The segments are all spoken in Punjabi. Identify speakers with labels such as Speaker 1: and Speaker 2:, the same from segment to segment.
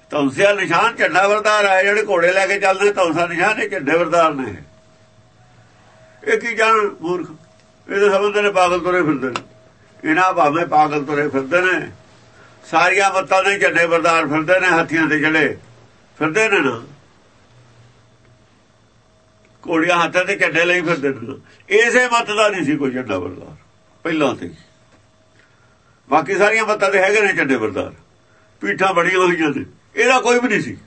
Speaker 1: ਤੌਂਸਿਆ ਨਿਸ਼ਾਨ ਝੰਡਾ ਵਰਦਾਰ ਹੈ। ਜਿਹੜੇ ਘੋੜੇ ਲੈ ਕੇ ਚੱਲਦੇ ਤੌਂਸਾ ਨਿਸ਼ਾਨ ਇਹ ਝੰਡੇ ਵਰਦਾਰ ਨੇ। ਇਹ ਕੀ ਜਾਣ ਮੂਰਖ, ਇਹਦੇ ਸਮਝਦੇ ਨੇ ਪਾਗਲ ਤੁਰੇ ਫਿਰਦੇ ਨੇ। ਇਹਨਾਂ ਭਾਵੇਂ ਪਾਗਲ ਤੁਰੇ ਫਿਰਦੇ ਨੇ, ਸਾਰੀਆਂ ਮੱਤਾਂ ਦੇ ਝੰਡੇ ਵਰਦਾਰ ਫਿਰਦੇ ਨੇ, ਹਾਥੀਆਂ ਤੇ ਚੜੇ ਫਿਰਦੇ ਨੇ ਨਾ, ਘੋੜੀਆਂ ਹੱਥਾਂ ਤੇ ਝੰਡੇ ਲਈ ਫਿਰਦੇ ਨੇ। ਇਸੇ ਮੱਤ ਦਾ ਨਹੀਂ ਸੀ ਕੋਈ ਝੰਡਾ ਵਰਦਾਰ ਪਹਿਲਾਂ ਤੇ, ਬਾਕੀ ਸਾਰੀਆਂ ਮੱਤਾਂ ਤੇ ਹੈਗੇ ਨੇ ਝੰਡੇ ਵਰਦਾਰ, ਪੀਠਾਂ ਬੜੀਆਂ ਹੋਈਆਂ ਨੇ, ਇਹਦਾ ਕੋਈ ਵੀ ਨਹੀਂ ਸੀ।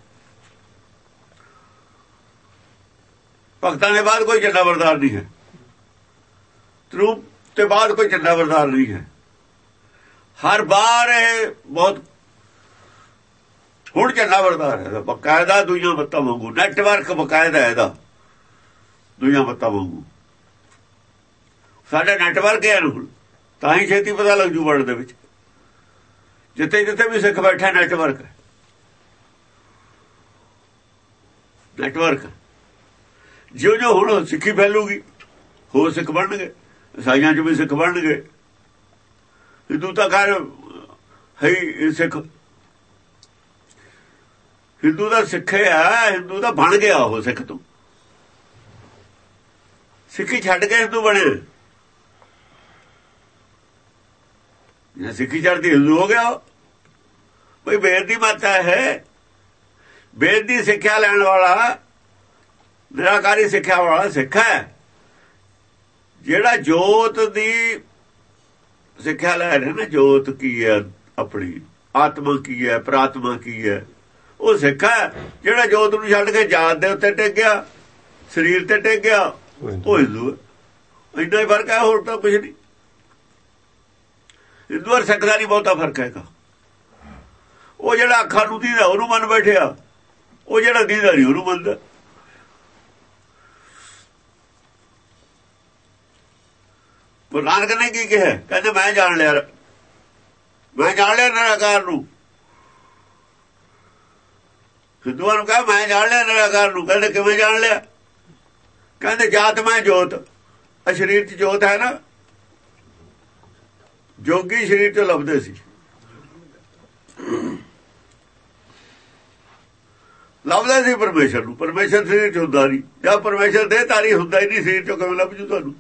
Speaker 1: ਭਗਤਾਂ ਦੇ ਬਾਅਦ ਕੋਈ ਝੰਡਾ ਵਰਦਾਰ ਨਹੀਂ ਹੈ, ਤਰੂਪ ਤੇ ਬਾਅਦ ਕੋਈ ਝੰਡਾ ਵਰਦਾਰ ਨਹੀਂ ਹੈ। ਹਰ ਵਾਰ ਇਹ ਬਹੁਤ ਹੁਣ ਝੰਡਾ ਵਰਦਾਰ ਹੈ ਬਕਾਇਦਾ, ਦੂਜੀਆਂ ਮੱਤਾਂ ਵਾਂਗੂ ਨੈਟਵਰਕ ਬਕਾਇਦਾ ਇਹਦਾ, ਦੂਜੀਆਂ ਮੱਤਾਂ ਵਾਂਗੂ ਸਾਡਾ ਨੈਟਵਰਕ ਹੈ ਹੁਣ, ਤਾਂ ਹੀ ਛੇਤੀ ਪਤਾ ਲੱਗ ਜੂ ਵਰਲਡ ਦੇ ਵਿੱਚ। ਜਿੱਥੇ ਜਿੱਥੇ ਵੀ ਸਿੱਖ ਬੈਠਾ ਨੈਟਵਰਕ ਹੈ, ਨੈਟਵਰਕ। ਜਿਉਂ ਜਿਉਂ ਹੁਣ ਸਿੱਖੀ ਫੈਲੂਗੀ ਹੋਰ ਸਿੱਖ ਬਣਨਗੇ, ਈਸਾਈਆਂ 'ਚ ਵੀ ਸਿੱਖ ਬਣਨਗੇ, ਹਿੰਦੂ ਤਾਂ ਖੈਰ ਹੈ ਸਿੱਖ, ਹਿੰਦੂ ਦਾ ਸਿੱਖਿਆ, ਹਿੰਦੂ ਦਾ ਬਣ ਗਿਆ ਉਹ ਸਿੱਖ ਤੋਂ, ਸਿੱਖੀ ਛੱਡ ਕੇ ਹਿੰਦੂ ਬਣੇ। ਜੇ ਸਿੱਖੀ ਛੱਡਦੀ ਹਿੰਦੂ ਹੋ ਗਿਆ ਬਈ। ਵੇਦ ਦੀ ਮਾਤਾ ਹੈ, ਵੇਦ ਦੀ ਸਿੱਖਿਆ ਲੈਣ ਵਾਲਾ, ਨਿਰਾਕਾਰੀ ਸਿੱਖਿਆ ਵਾਲਾ ਸਿੱਖ ਹੈ। ਜਿਹੜਾ ਜੋਤ ਦੀ ਸਿੱਖਿਆ ਲੈ ਰਿਹਾ ਨਾ, ਜੋਤ ਕੀ ਹੈ, ਆਪਣੀ ਆਤਮਾ ਕੀ ਹੈ, ਪ੍ਰਾਤਮਾ ਕੀ ਹੈ, ਉਹ ਸਿੱਖ ਹੈ। ਜਿਹੜਾ ਜੋਤ ਨੂੰ ਛੱਡ ਕੇ ਜਾਤ ਦੇ ਉੱਤੇ ਟਿਕ ਗਿਆ, ਸਰੀਰ ਤੇ ਟਿਕ ਗਿਆ, ਉਹ ਹਿੰਦੂ ਹੈ। ਇੰਨਾ ਹੀ ਫਰਕ ਹੈ, ਹੋਰ ਤਾਂ ਕੁਛ ਨਹੀਂ। ਹਿੰਦੂ ਔਰ ਸਿੱਖ ਦਾ ਨਹੀਂ ਬਹੁਤਾ ਫਰਕ ਹੈਗਾ। ਉਹ ਜਿਹੜਾ ਅੱਖਾਂ ਨੂੰ ਦੀਦਾ ਉਹਨੂੰ ਮੰਨ ਬੈਠਿਆ, ਉਹ ਜਿਹੜਾ ਦੀਦਾ ਨਹੀਂ ਉਹਨੂੰ ਮੰਨਦਾ। ਗੁਰੂ ਨਾਨਕ ਨੇ ਕੀ ਕਿਹਾ? ਕਹਿੰਦੇ ਮੈਂ ਜਾਣ ਲਿਆ, ਮੈਂ ਜਾਣ ਲਿਆ ਨਿਰਾਕਾਰ ਨੂੰ। ਹਿੰਦੂਆਂ ਨੂੰ ਕਹਾਂ ਮੈਂ ਜਾਣ ਲਿਆ ਨਿਰਾਕਾਰ ਨੂੰ। ਕਹਿੰਦੇ ਕਿਵੇਂ ਜਾਣ ਲਿਆ? ਕਹਿੰਦੇ ਜਾਤ ਮੈਂ ਜੋਤ, ਆ ਸਰੀਰ 'ਚ ਜੋਤ ਹੈ ਨਾ, ਜੋਗੀ ਸਰੀਰ 'ਚ ਲੱਭਦੇ ਸੀ, ਲੱਭਦੇ ਸੀ ਪਰਮੇਸ਼ਰ ਨੂੰ। ਪਰਮੇਸ਼ਰ ਸਰੀਰ 'ਚ ਹੁੰਦਾ ਨਹੀਂ, ਜਾਂ ਪਰਮੇਸ਼ਰ ਦੇ ਤਾਰੀ ਹੁੰਦਾ ਹੀ ਨਹੀਂ, ਸਰੀਰ 'ਚੋਂ ਕਿਵੇਂ ਲੱਭ ਜੂ ਤੁਹਾਨੂੰ?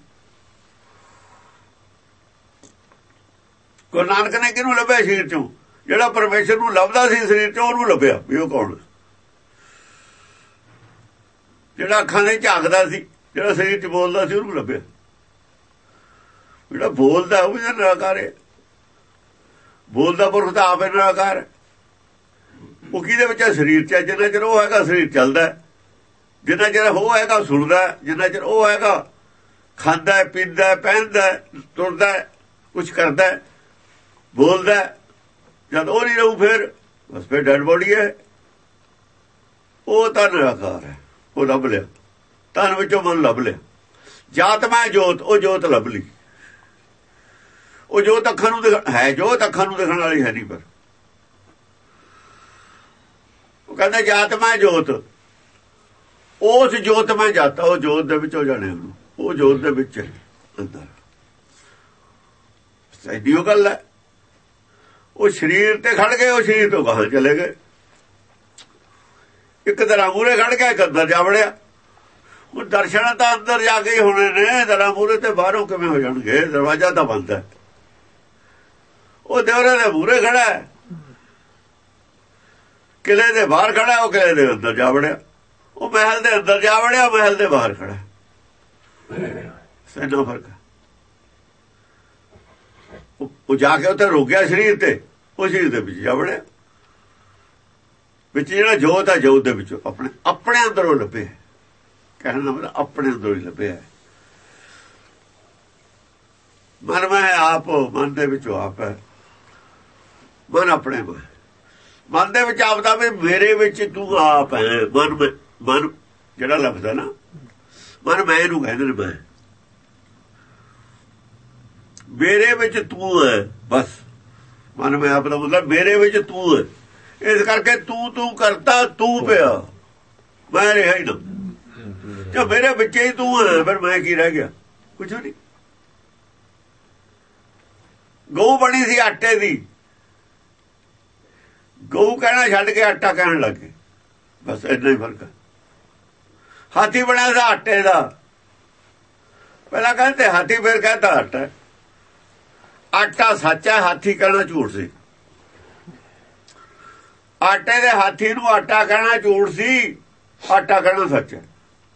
Speaker 1: ਗੁਰੂ ਨਾਨਕ ਨੇ ਕਿਹਨੂੰ ਲੱਭਿਆ ਸਰੀਰ 'ਚੋਂ? ਜਿਹੜਾ ਪਰਮੇਸ਼ਰ ਨੂੰ ਲੱਭਦਾ ਸੀ ਸਰੀਰ 'ਚੋਂ, ਉਹਨੂੰ ਲੱਭਿਆ ਵੀ ਉਹ ਕੌਣ? ਜਿਹੜਾ ਅੱਖਾਂ ਨਹੀਂ ਝਾਕਦਾ ਸੀ, ਜਿਹੜਾ ਸਰੀਰ 'ਚ ਬੋਲਦਾ ਸੀ, ਉਹਨੂੰ ਲੱਭਿਆ। ਜਿਹੜਾ ਬੋਲਦਾ ਉਹ ਵੀ ਨਿਰਾਕਾਰ ਹੈ। ਬੋਲਦਾ ਪੁਰਖ ਤਾਂ ਆਪੇ ਨਿਰਾਕਾਰ ਹੈ। ਉਹ ਕਿਹਦੇ ਵਿੱਚ ਹੈ? ਸਰੀਰ 'ਚ। ਜਿੰਨਾ ਚਿਰ ਉਹ ਹੈਗਾ ਸਰੀਰ ਚੱਲਦਾ, ਜਿੰਨਾ ਚਿਰ ਉਹ ਹੈਗਾ ਸੁਣਦਾ, ਜਿੰਨਾ ਚਿਰ ਉਹ ਹੈਗਾ ਖਾਂਦਾ, ਪੀਂਦਾ, ਪਹਿਨਦਾ, ਤੁਰਦਾ, ਕੁਛ ਕਰਦਾ, ਬੋਲਦਾ। ਜਦ ਉਹ ਨਹੀਂ ਰਹੂ ਫਿਰ ਬਸ ਫਿਰ ਡੈਡ ਬੋਡੀ ਹੈ। ਉਹ ਤਾਂ ਨਿਰਾਕਾਰ ਹੈ, ਉਹ ਲੱਭ ਲਿਆ, ਤਨ ਵਿੱਚੋਂ ਮਨ ਲੱਭ ਲਿਆ। ਜਾਤ ਮੈਂ ਜੋਤ, ਉਹ ਜੋਤ ਲੱਭ ਲਈ। ਉਹ ਜੋਤ ਅੱਖਾਂ ਨੂੰ ਹੈ, ਜੋਤ ਅੱਖਾਂ ਨੂੰ ਦੇਖਣ ਵਾਲੀ ਹੈ ਨਹੀਂ, ਪਰ ਉਹ ਕਹਿੰਦਾ ਜਾਤ ਮੈਂ ਜੋਤ, ਉਸ ਜੋਤ ਮੈਂ ਜਾਤਾ। ਉਹ ਜੋਤ ਦੇ ਵਿੱਚੋਂ ਜਾਣੇ ਉਹਨੂੰ, ਉਹ ਜੋਤ ਦੇ ਵਿੱਚ ਅੰਦਰ ਸੈਦੀ ਉਹ ਗੱਲ ਹੈ। ਉਹ ਸਰੀਰ ਤੇ ਖੜ ਗਏ, ਉਹ ਸਰੀਰ ਤੋਂ ਬਾਹਰ ਚਲੇ ਗਏ। ਇੱਕ ਤਰ੍ਹਾਂ ਮੂਹਰੇ ਖੜ ਗਿਆ, ਇੱਕ ਅੰਦਰ ਜਾ ਵੜਿਆ। ਉਹ ਦਰਸ਼ਨ ਤਾਂ ਅੰਦਰ ਜਾ ਕੇ ਹੀ ਹੋਣੇ ਨੇ, ਤਰ੍ਹਾਂ ਮੂਹਰੇ ਤੇ ਬਾਹਰੋਂ ਕਿਵੇਂ ਹੋ ਜਾਣਗੇ? ਦਰਵਾਜ਼ਾ ਤਾਂ ਬੰਦ ਹੈ। ਉਹ ਦਿਵਰੇ ਦੇ ਮੂਹਰੇ ਖੜਾ ਹੈ, ਕਿਲੇ ਦੇ ਬਾਹਰ ਖੜਾ, ਉਹ ਕਿਲੇ ਦੇ ਅੰਦਰ ਜਾ ਵੜਿਆ। ਉਹ ਮਹਿਲ ਦੇ ਅੰਦਰ ਜਾ ਵੜਿਆ, ਮਹਿਲ ਦੇ ਬਾਹਰ ਖੜਾ। ਸੈਨਾ ਫਰਕ ਹੈ। ਉਹ ਜਾ ਕੇ ਉੱਥੇ ਰੁਕ ਗਿਆ ਸਰੀਰ ਤੇ, ਉਹ ਸਰੀਰ ਦੇ ਵਿੱਚ ਜਾ ਵੜਿਆ। ਵਿੱਚ ਜਿਹੜਾ ਜੋਤ ਹੈ, ਜੋਤ ਦੇ ਵਿੱਚੋਂ ਆਪਣੇ ਅੰਦਰੋਂ ਲੱਭੇ। ਕਹਿਣ ਦਾ ਮਤਲਬ ਆਪਣੇ ਅੰਦਰੋਂ ਹੀ ਲੱਭਿਆ। ਮਨ ਮੈਂ ਆਪ, ਮਨ ਦੇ ਵਿੱਚੋਂ ਆਪ ਹੈ। ਮਨ ਆਪਣੇ ਮਨ ਦੇ ਵਿੱਚ ਆਪਦਾ ਵੀ ਮੇਰੇ ਵਿੱਚ ਤੂੰ ਆਪ ਹੈ। ਮਨ ਜਿਹੜਾ ਲੱਭਦਾ ਨਾ, ਮਨ ਮੈਂ ਇਹਨੂੰ ਕਹਿੰਦੇ ਨੇ। ਮੈਂ ਮੇਰੇ ਵਿੱਚ ਤੂੰ ਹੈ, ਬਸ। ਮਨ ਮੈਂ ਆਪ ਦਾ ਮਤਲਬ ਮੇਰੇ ਵਿੱਚ ਤੂੰ ਹੈ। ਇਸ ਕਰਕੇ ਤੂੰ ਕਰਤਾ, ਤੂੰ ਪਿਆ, ਮੈਂ ਰਿਹਾ ਹੀ ਨਾ। ਜੇ ਮੇਰੇ ਵਿੱਚ ਹੀ ਤੂੰ ਹੈ, ਫਿਰ ਮੈਂ ਕੀ ਰਹਿ ਗਿਆ? ਕੁਛ ਨਹੀਂ। ਗਊ ਬਣੀ ਸੀ ਆਟੇ ਦੀ, ਗਊ ਕਹਿਣਾ ਛੱਡ ਕੇ ਆਟਾ ਕਹਿਣ ਲੱਗੇ, ਬਸ ਇੰਨਾ ਹੀ ਫਰਕ ਹੈ। ਹਾਥੀ ਬਣਿਆ ਦਾ ਆਟੇ ਦਾ, ਪਹਿਲਾਂ ਕਹਿੰਦੇ ਹਾਥੀ, ਫਿਰ ਕਹਿੰਦਾ ਆਟਾ। ਆਟਾ ਸੱਚ ਹੈ, ਹਾਥੀ ਕਹਿਣਾ ਝੂਠ ਸੀ। ਆਟੇ ਦੇ ਹਾਥੀ ਨੂੰ ਆਟਾ ਕਹਿਣਾ ਝੂਠ ਸੀ, ਆਟਾ ਕਹਿਣਾ ਸੱਚ ਹੈ।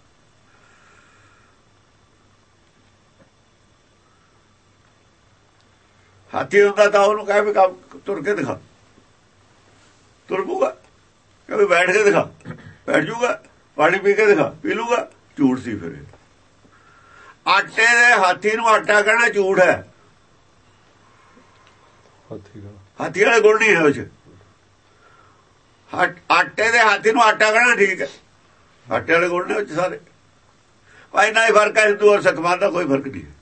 Speaker 1: ਹਾਥੀ ਹੁੰਦਾ ਤਾਂ ਉਹਨੂੰ ਕਹੇ ਵੀ ਤੁਰ ਕੇ ਦਿਖਾ, ਤੁਰ ਪੂਗਾ, ਕਦੇ ਬੈਠ ਕੇ ਦਿਖਾ, ਬੈਠ ਜੂਗਾ, ਪਾਣੀ ਪੀ ਕੇ ਦਿਖਾ, ਪੀ ਲੂਗਾ, ਝੂਠ ਸੀ। ਫਿਰ ਆਟੇ ਦੇ ਹਾਥੀ ਨੂੰ ਆਟਾ ਕਹਿਣਾ ਝੂਠ ਹੈ। ਹਾਥੀ ਵਾਲੇ ਗੁਣ ਨਹੀਂ ਹੈ ਉਹ 'ਚ। ਆਟੇ ਦੇ ਹਾਥੀ ਨੂੰ ਆਟਾ ਕਹਿਣਾ ਠੀਕ ਹੈ, ਆਟੇ ਵਾਲੇ ਗੁਣ ਨੇ ਉਹ 'ਚ ਸਾਰੇ। ਭਾਈ ਨਾ ਹੀ ਫਰਕ ਹੈ ਹਿੰਦੂ ਔਰ ਸਿੱਖਾਂ ਦਾ, ਕੋਈ ਫਰਕ ਨਹੀਂ ਹੈ।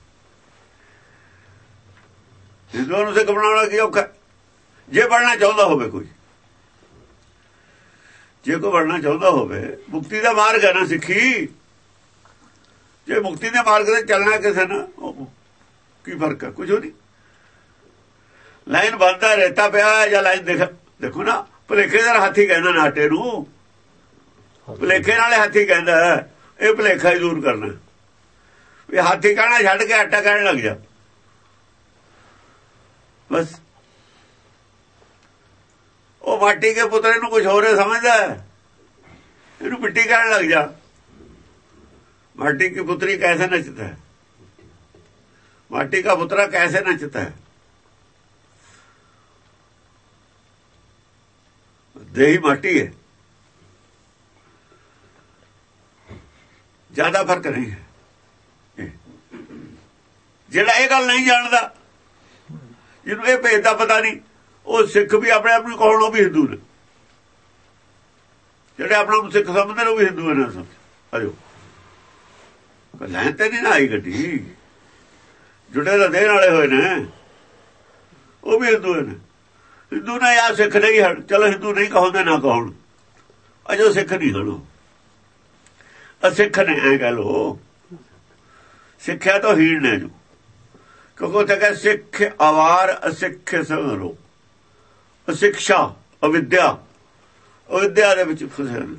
Speaker 1: ਹਿੰਦੂਆਂ ਨੂੰ ਸਿੱਖ ਬਣਾਉਣਾ ਕੀ ਔਖਾ, ਜੇ ਬਣਨਾ ਚਾਹੁੰਦਾ ਹੋਵੇ ਕੋਈ, ਜੇ ਕੋਈ ਬਣਨਾ ਚਾਹੁੰਦਾ ਹੋਵੇ। ਮੁਕਤੀ ਦਾ ਮਾਰਗ ਹੈ ਨਾ ਸਿੱਖੀ, ਜੇ ਮੁਕਤੀ ਦੇ ਮਾਰਗ ਤੇ ਚੱਲਣਾ ਕਿਸੇ ਨਾਲ, ਕੀ ਫਰਕ ਹੈ? ਕੁਝ ਨਹੀਂ। ਲਾਈਨ ਬੰਦਾ ਰੇਤਾ ਪਿਆ ਜਾਂ ਲਾਈਨ ਦੇਖੋ ਨਾ, ਭੁਲੇਖੇ ਦਾ ਹਾਥੀ ਕਹਿੰਦਾ ਨਾ ਆਟੇ ਨੂੰ, ਭੁਲੇਖੇ ਨਾਲੇ ਹਾਥੀ ਕਹਿੰਦਾ, ਇਹ ਭੁਲੇਖਾ ਹੀ ਦੂਰ ਕਰਨਾ ਵੀ ਹਾਥੀ ਕਹਿਣਾ ਛੱਡ ਕੇ ਆਟਾ ਕਹਿਣ ਲੱਗ ਜਾ, ਬਸ। ਉਹ ਮਾਟੀ ਕੇ ਪੁੱਤਰੇ ਨੂੰ ਕੁਝ ਹੋਰ ਸਮਝਦਾ, ਇਹਨੂੰ ਮਿੱਟੀ ਕਹਿਣ ਲੱਗ ਜਾ। माटी की पुत्री कैसे नचता है, माटी का पुतरा कैसे नचता है, देही माटी है, ज्यादा फर्क नहीं है। ਜਿਹੜਾ ਇਹ ਗੱਲ नहीं जानता, ਜਿਹਨੂੰ ਇਹ ਭੇਦ ਦਾ ਪਤਾ नहीं, ਉਹ ਸਿੱਖ ਵੀ ਆਪਣੇ ਆਪ ਨੂੰ ਕਹਣ ਉਹ ਵੀ ਹਿੰਦੂ ਨੇ, ਜਿਹੜੇ ਆਪਣੇ ਨੂੰ ਸਿੱਖ ਸਮਝਦੇ ਨੇ ਉਹ ਵੀ ਹਿੰਦੂ ਨੇ। ਸਮਝ ਆਜੋ, ਲੈਣ ਤੇ ਨਹੀਂ ਨਾ ਆਈ ਗੱਡੀ, ਜੁੜੇ ਦਾ ਦੇਣ ਵਾਲੇ ਹੋਏ ਨੇ, ਉਹ ਵੀ ਹਿੰਦੂ ਨੇ। ਹਿੰਦੂ ਨੇ ਜਾਂ ਸਿੱਖ ਨਹੀਂ ਹਨ, ਚਲੋ ਹਿੰਦੂ ਨਹੀਂ ਕਹੋਗੇ ਨਾ ਕਹਣ, ਅਜੋ ਸਿੱਖ ਨਹੀਂ ਹਣੋ, ਅਸਿੱਖ ਨੇ ਐ ਕਹਿ ਲੋ। ਸਿੱਖਿਆ ਤੋਂ ਹੀਣ ਨੇ ਜੋ, ਕਿਉਂਕਿ ਉੱਥੇ ਕਹੇ ਸਿੱਖ ਅਵਾਰ ਅਸਿੱਖ ਸੰਗਰੋ, ਅਸਿੱਖਿਆ ਅਵਿਦਿਆ, ਅਵਿਦਿਆ ਦੇ ਵਿੱਚ ਫਸੇ ਨੇ।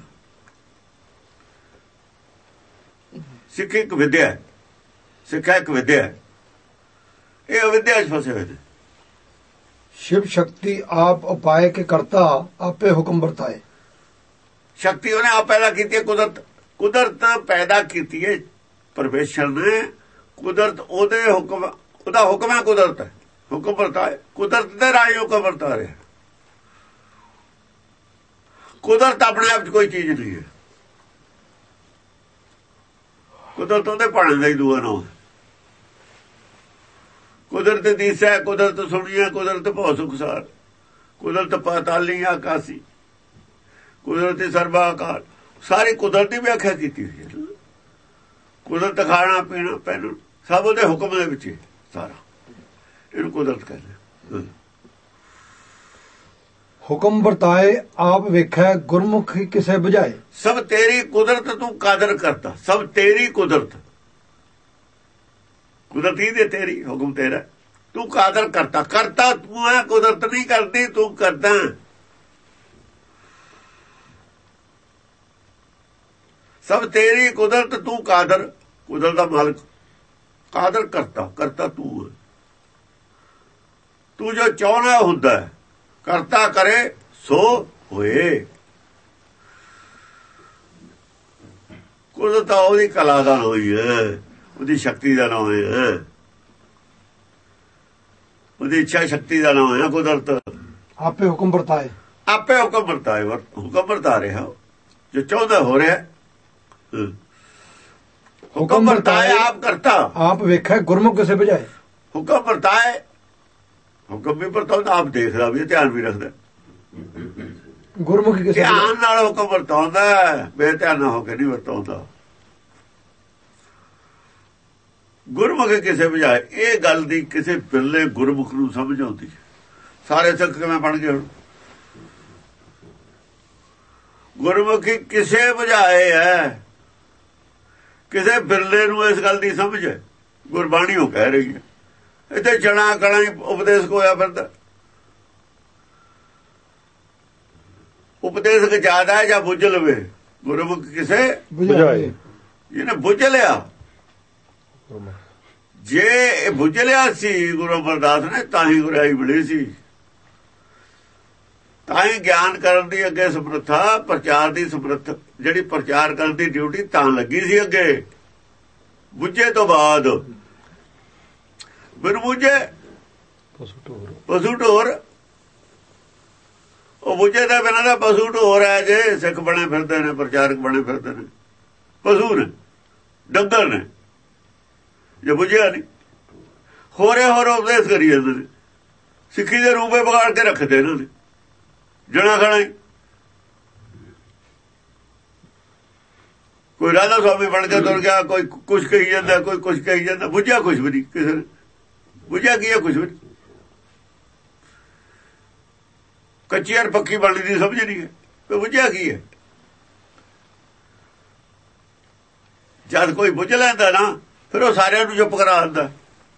Speaker 1: ਸਿੱਖ ਇੱਕ ਵਿਦਿਆ ਹੈ, ਸਿੱਖਿਆ ਇੱਕ ਵਿਦਿਆ ਹੈ, ਇਹ ਅਵਿਦਿਆ ਚ ਫਸੇ ਹੋਏ ਨੇ।
Speaker 2: शिव शक्ति आप उपाय के करता आपे हुक्म बरताए।
Speaker 1: शक्ति उन्हें आप पैदा की है, कुदरत, कुदरत पैदा की है परमेश्वर ने। कुदरत ओदे हुक्म, ओदा हुक्म है, कुदरत है, हुक्म बरताए, कुदरत दे राही हुक्म बरता रहे। कुदरत अपने आप कोई चीज नहीं है, कुदरत ओदे पाने का ही दूआ ना। कुदरत दिसा, कुदरत सुनिया, कुदरत भौ सुखसार, कुदरत पाताली आकाशी, कुदरत सर्वाकार, सारी कुदरत की व्याख्या की हुई है। कुदरत खाना पीना पहनना सब उहदे हुक्म दे विच सारा, इहनूं कुदरत कहंदे।
Speaker 2: हुक्म बरताए आप वेखै गुरमुखी किसे बुझाए।
Speaker 1: सब तेरी कुदरत तू कादर करता, सब तेरी कुदरत, कुदरत ही दे तेरी, हुक्म तेरा, तू कादर करता, करता तू है, कुदरत नहीं करती, तू करता। सब तेरी कुदरत तू कादर, कुदरत का मालिक, कादर करता, करता तू है। तू जो चाहना हुंदा है, करता करे सो होए। कुदरत ओदी कला दा होई है, ਉਹਦੀ ਸ਼ਕਤੀ ਦਾ ਨਾਮ ਹੈ, ਉਹਦੀ ਇੱਛਾ ਸ਼ਕਤੀ ਦਾ ਨਾਮ ਹੈ ਕੁਦਰਤ।
Speaker 2: ਆਪੇ ਹੁਕਮ ਵਰਤਾਏ,
Speaker 1: ਆਪੇ ਹੁਕਮ ਵਰਤਾਏ, ਹੁਕਮ ਵਰਤਾ ਰਿਹਾ, ਜੋ ਚਾਹੁੰਦਾ ਹੋ ਰਿਹਾ। ਹੁਕਮ ਵਰਤਾਏ ਆਪ ਕਰਤਾ,
Speaker 2: ਆਪ ਵੇਖਿਆ ਗੁਰਮੁਖ ਕਿਸੇ ਬੁਝਾਏ।
Speaker 1: ਹੁਕਮ ਵਰਤਾਏ, ਹੁਕਮ ਵੀ ਵਰਤਾਉਂਦਾ, ਆਪ ਦੇਖਦਾ ਵੀ, ਧਿਆਨ ਵੀ ਰੱਖਦਾ।
Speaker 2: ਗੁਰਮੁਖ ਕਿਸੇ
Speaker 1: ਧਿਆਨ ਨਾਲ ਹੁਕਮ ਵਰਤਾਉਂਦਾ, ਬੇਧਿਆਨ ਹੋ ਕੇ ਨਹੀਂ ਵਰਤਾਉਂਦਾ। ਗੁਰਮੁਖ ਕਿਸੇ ਬੁਝਾਏ, ਇਹ ਗੱਲ ਦੀ ਕਿਸੇ ਬਿਰਲੇ ਗੁਰਮੁਖ ਨੂੰ ਸਮਝ ਆਉਂਦੀ। ਸਾਰੇ ਸਿੱਖ ਕਿਵੇਂ ਬਣ ਗਏ ਹੁਣ? ਗੁਰਮੁਖੀ ਕਿਸੇ ਬੁਝਾਏ ਹੈ, ਕਿਸੇ ਬਿਰਲੇ ਨੂੰ ਇਸ ਗੱਲ ਦੀ ਸਮਝ ਹੈ। ਗੁਰਬਾਣੀ ਉਹ ਕਹਿ ਰਹੀ ਹੈ, ਇੱਥੇ ਜਣਾ ਕਣਾ ਹੀ ਉਪਦੇਸ਼ ਹੋਇਆ ਫਿਰਦਾ। ਉਪਦੇਸ਼ ਜ਼ਿਆਦਾ ਜਾਂ ਬੁੱਝ ਲਵੇ ਗੁਰਮੁਖ ਕਿਸੇ
Speaker 2: ਬੁਝਾਏ।
Speaker 1: ਜਿਹਨੇ ਬੁੱਝ ਲਿਆ, ਜੇ ਇਹ ਬੁੱਝ ਲਿਆ ਸੀ ਗੁਰੂ ਅਮਰਦਾਸ ਨੇ ਤਾਂ ਹੀ ਗੁਰਾਈ ਮਿਲੀ ਸੀ, ਤਾਂ ਹੀ ਗਿਆਨ ਕਰਨ ਦੀ ਅੱਗੇ ਸਮਰੱਥਾ, ਪ੍ਰਚਾਰ ਦੀ ਸਮਰੱਥਾ, ਜਿਹੜੀ ਪ੍ਰਚਾਰ ਕਰਨ ਦੀ ਡਿਊਟੀ ਤਾਂ ਲੱਗੀ ਸੀ ਅੱਗੇ। ਬੁੱਝੇ ਤੋਂ ਬਾਅਦ ਬਿਨ ਬੁੱਝੇ ਪਸ਼ੂ ਢੋਰ, ਉਹ ਬੁੱਝੇ ਦਾ ਬਿਨਾਂ ਦਾ ਪਸ਼ੂ ਢੋਰ ਹੈ। ਜੇ ਸਿੱਖ ਬਣੇ ਫਿਰਦੇ ਨੇ, ਪ੍ਰਚਾਰਕ ਬਣੇ ਫਿਰਦੇ ਨੇ, ਪਸ਼ੂ ਨੇ, ਡੰਗਰ ਨੇ, ਜੇ ਬੁੱਝਿਆ ਨਹੀਂ ਹੋਰ ਉਪਦੇਸ਼ ਕਰੀ ਜਾਂਦੇ ਨੇ। ਸਿੱਖੀ ਦੇ ਰੂਪੇ ਵਿਗਾੜ ਕੇ ਰੱਖਦੇ ਇਹਨਾਂ ਨੇ, ਜਣਾ ਖਣਾ ਹੀ। ਕੋਈ ਰਾਧਾ ਸੁਆਮੀ ਬਣ ਕੇ ਤੁਰ ਗਿਆ, ਕੋਈ ਕੁਛ ਕਹੀ ਜਾਂਦਾ, ਕੋਈ ਕੁਛ ਕਹੀ ਜਾਂਦਾ, ਬੁੱਝਿਆ ਕੁਛ ਵੀ ਨਹੀਂ ਕਿਸੇ ਨੇ। ਬੁੱਝਿਆ ਕੀ ਹੈ? ਕੁਛ ਵੀ ਨਹੀਂ। ਕੱਚੀ ਔਰ ਪੱਕੀ ਬਣਦੀ ਦੀ ਸਮਝ ਨਹੀਂ ਹੈ, ਕੋਈ ਬੁੱਝਿਆ ਕੀ ਹੈ? ਜਦ ਕੋਈ ਬੁੱਝ ਲੈਂਦਾ ਨਾ, ਫਿਰ ਉਹ ਸਾਰਿਆਂ ਨੂੰ ਚੁੱਪ ਕਰਾ ਦਿੰਦਾ,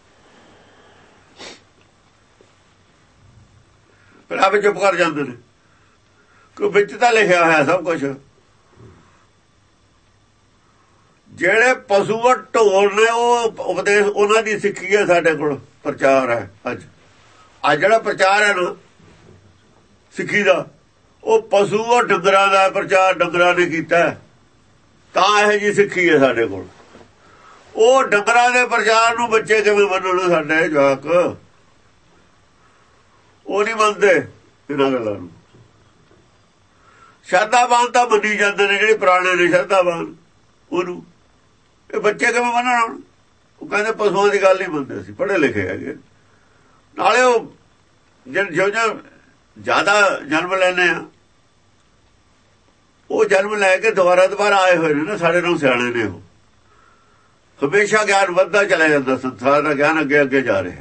Speaker 1: ਫਿਰ ਆਪੇ ਚੁੱਪ ਕਰ ਜਾਂਦੇ ਨੇ। ਕੋਈ ਵਿੱਚ ਤਾਂ ਲਿਖਿਆ ਹੋਇਆ ਸਭ ਕੁਛ। ਜਿਹੜੇ ਪਸ਼ੂ ਢੋਲ ਨੇ ਉਹ ਉਪਦੇਸ਼, ਉਹਨਾਂ ਦੀ ਸਿੱਖੀ ਹੈ ਸਾਡੇ ਕੋਲ, ਪ੍ਰਚਾਰ ਹੈ। ਅੱਜ ਜਿਹੜਾ ਪ੍ਰਚਾਰ ਹੈ ਨਾ ਸਿੱਖੀ ਦਾ, ਉਹ ਪਸ਼ੂ ਉਹ ਡੰਗਰਾਂ ਦਾ ਪ੍ਰਚਾਰ ਡੰਗਰਾਂ ਨੇ ਕੀਤਾ, ਤਾਂ ਇਹ ਜੀ ਸਿੱਖੀ ਹੈ ਸਾਡੇ ਕੋਲ। ਉਹ ਡੰਗਰਾਂ ਦੇ ਪ੍ਰਚਾਰ ਨੂੰ ਬੱਚੇ ਕਿਵੇਂ ਮੰਨਣ? ਸਾਡੇ ਜਵਾਕ ਉਹ ਨਹੀਂ ਮੰਨਦੇ ਇਹਨਾਂ ਗੱਲਾਂ ਨੂੰ। ਸ਼ਰਧਾਵਾਨ ਤਾਂ ਮੰਨੀ ਜਾਂਦੇ ਨੇ, ਜਿਹੜੇ ਪੁਰਾਣੇ ਨੇ ਸ਼ਰਧਾਵਾਨ, ਉਹਨੂੰ ਇਹ ਬੱਚੇ ਕਿਵੇਂ ਮੰਨਣ? ਉਹ ਕਹਿੰਦੇ ਪਸ਼ੂਆਂ ਦੀ ਗੱਲ ਨਹੀਂ ਮੰਨਦੇ, ਅਸੀਂ ਪੜ੍ਹੇ ਲਿਖੇ ਹੈਗੇ। ਨਾਲੇ ਉਹ ਜਿਉਂ ਜ਼ਿਆਦਾ ਜਨਮ ਲੈਂਦੇ ਆ, ਉਹ ਜਨਮ ਲੈ ਕੇ ਦੁਬਾਰਾ ਆਏ ਹੋਏ ਨੇ ਨਾ, ਸਾਡੇ ਨਾਲ ਸਿਆਣੇ ਨੇ। ਉਹ ਹਮੇਸ਼ਾ ਗਿਆਨ ਵੱਧਦਾ ਚਲਾ ਜਾਂਦਾ, ਸੰਸਾਰ ਦਾ ਗਿਆਨ ਅੱਗੇ ਅੱਗੇ ਜਾ ਰਿਹਾ।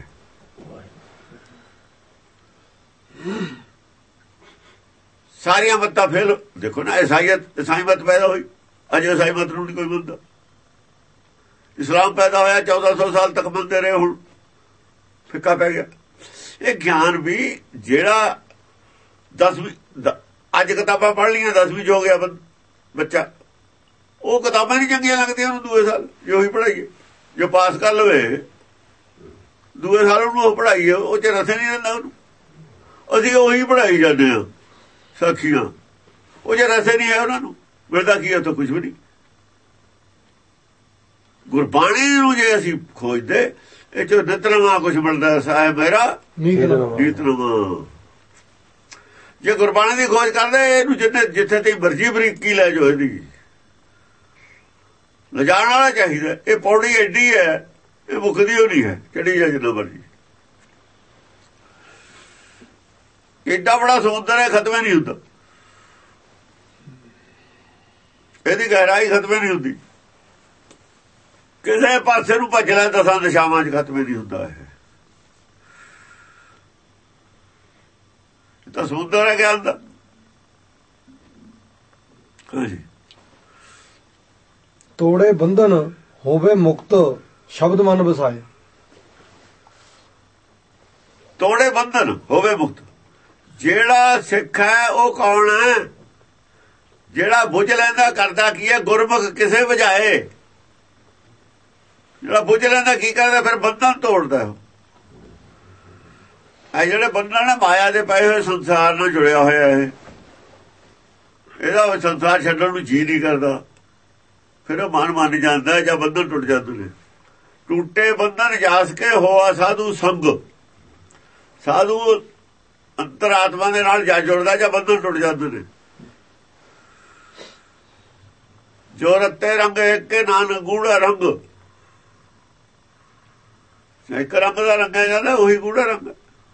Speaker 1: ਸਾਰੀਆਂ ਮੱਤਾਂ ਫੇਲ ਦੇਖੋ ਨਾ, ਈਸਾਈ ਮਤ ਪੈਦਾ ਹੋਈ, ਅੱਜ ਈਸਾਈ ਮਤ ਨੂੰ ਨਹੀਂ ਕੋਈ ਮੰਨਦਾ। ਇਸਲਾਮ ਪੈਦਾ ਹੋਇਆ, 1400 ਸਾਲ ਤੱਕ ਮੰਨਦੇ ਰਹੇ, ਹੁਣ ਫਿੱਕਾ ਪੈ ਗਿਆ। ਇਹ ਗਿਆਨ ਵੀ ਜਿਹੜਾ 10ਵੀਂ ਅੱਜ ਕਿਤਾਬਾਂ ਪੜ੍ਹ ਲਈਆਂ, 10ਵੀਂ ਚ ਹੋ ਗਿਆ ਬੱਚਾ, ਉਹ ਕਿਤਾਬਾਂ ਨਹੀਂ ਚੰਗੀਆਂ ਲੱਗਦੀਆਂ ਉਹਨੂੰ। ਦੂਏ ਸਾਲ ਜੋ ਹੀ ਪੜ੍ਹਾਈਏ, ਜੋ ਪਾਸ ਕਰ ਲਵੇ ਦੂਏ ਸਾਲ ਉਹਨੂੰ ਉਹ ਪੜ੍ਹਾਈਏ, ਉਹ ਚ ਰਸੇ ਨਹੀਂ ਦਿੰਦਾ ਉਹਨੂੰ। ਅਸੀਂ ਉਹੀ ਪੜ੍ਹਾਈ ਜਾਂਦੇ ਹਾਂ ਸਾਖੀਆਂ, ਉਹ ਜੇ ਰਸੇ ਨਹੀਂ ਹੈ ਉਹਨਾਂ ਨੂੰ, ਮਿਲਦਾ ਕੀ ਹੈ? ਉੱਥੇ ਕੁਝ ਵੀ ਨਹੀਂ। ਗੁਰਬਾਣੀ ਨੂੰ ਜੇ ਅਸੀਂ ਖੋਜਦੇ, ਇਹ ਚੋਂ ਨਿਤਨੇਮ ਕੁਛ ਮਿਲਦਾ। ਸਾਹਿਬ ਮੇਰਾ ਨਿਤਨੇਮ। ਜੇ ਗੁਰਬਾਣੀ ਦੀ ਖੋਜ ਕਰਦੇ, ਇਹਨੂੰ ਜਿੱਥੇ ਤੇ ਮਰਜ਼ੀ ਬਰੀਕੀ ਲੈ ਜਾਓ, ਇਹਦੀ ਲਿਜਾਣ ਵਾਲਾ ਚਾਹੀਦਾ। ਇਹ ਪੌੜੀ ਐਡੀ ਹੈ, ਇਹ ਮੁੱਕਦੀ ਹੋ ਨਹੀਂ ਹੈ, ਚੜੀ ਜਾ ਜਿੰਨਾ ਮਰਜ਼ੀ। ਏਡਾ ਬੜਾ ਸਮੁੰਦਰ ਹੈ, ਖਤਮ ਨਹੀਂ ਹੁੰਦਾ। ਇਹਦੀ ਗਹਿਰਾਈ ਖਤਮ ਨਹੀਂ ਹੁੰਦੀ। ਕਿਸੇ ਪਾਸੇ ਨੂੰ ਭੱਜ ਲੈ, 10 ਦਿਸ਼ਾਵਾਂ 'ਚ ਖਤਮ ਨਹੀਂ ਹੁੰਦਾ। ਇਹ ਤਾਂ ਸਮੁੰਦਰ ਹੈ ਗਿਆਨ ਦਾ।
Speaker 2: ਤੋੜੇ ਬੰਧਨ ਹੋਵੇ ਮੁਕਤ, ਸ਼ਬਦ ਮਨ ਵਸਾਏ।
Speaker 1: ਤੋੜੇ ਬੰਧਨ ਹੋਵੇ ਮੁਕਤ। ਜਿਹੜਾ ਸਿੱਖ ਹੈ ਉਹ ਕੌਣ ਹੈ? ਜਿਹੜਾ ਬੁੱਝ ਲੈਂਦਾ, ਕਰਦਾ ਕੀ ਹੈ? ਗੁਰਮੁਖ ਕਿਸੇ ਵਜਾਏ। ਜਿਹੜਾ ਬੁੱਝ ਲੈਂਦਾ ਕੀ ਕਰਦਾ? ਫਿਰ ਬੰਧਨ ਤੋੜਦਾ। ਇਹ ਜਿਹੜੇ ਬੰਧਨ ਨੇ ਮਾਇਆ ਦੇ ਪਏ ਹੋਏ ਸੰਸਾਰ ਨਾਲ ਜੁੜਿਆ ਹੋਇਆ ਹੈ, ਇਹਦਾ ਸੰਸਾਰ ਛੱਡਣ ਨੂੰ ਜੀ ਨਹੀਂ ਕਰਦਾ। ਫਿਰ ਉਹ ਮਨ ਮੰਨ ਜਾਂਦਾ ਜਾਂ ਬੰਧਨ ਟੁੱਟ ਜਾਂਦੇ ਨੇ। ਟੁੱਟੇ ਬੰਧਨ ਜਾਸ ਕੇ ਹੋਆ ਸਾਧੂ ਸੰਗ। ਸਾਧੂ ਅੰਤਰਾਤਮਾ ਦੇ ਨਾਲ ਜਾ ਜੁੜਦਾ ਜਾਂ ਬੰਧਨ ਟੁੱਟ ਜਾਂਦੇ ਨੇ। ਜੋ ਰੱਤੇ ਰੰਗ ਇੱਕ ਨਾਨਕ ਗੂੜਾ ਰੰਗ। ਇੱਕ ਰੰਗ ਦਾ ਰੰਗਿਆ ਜਾਂਦਾ, ਉਹੀ ਗੂੜਾ ਰੰਗ।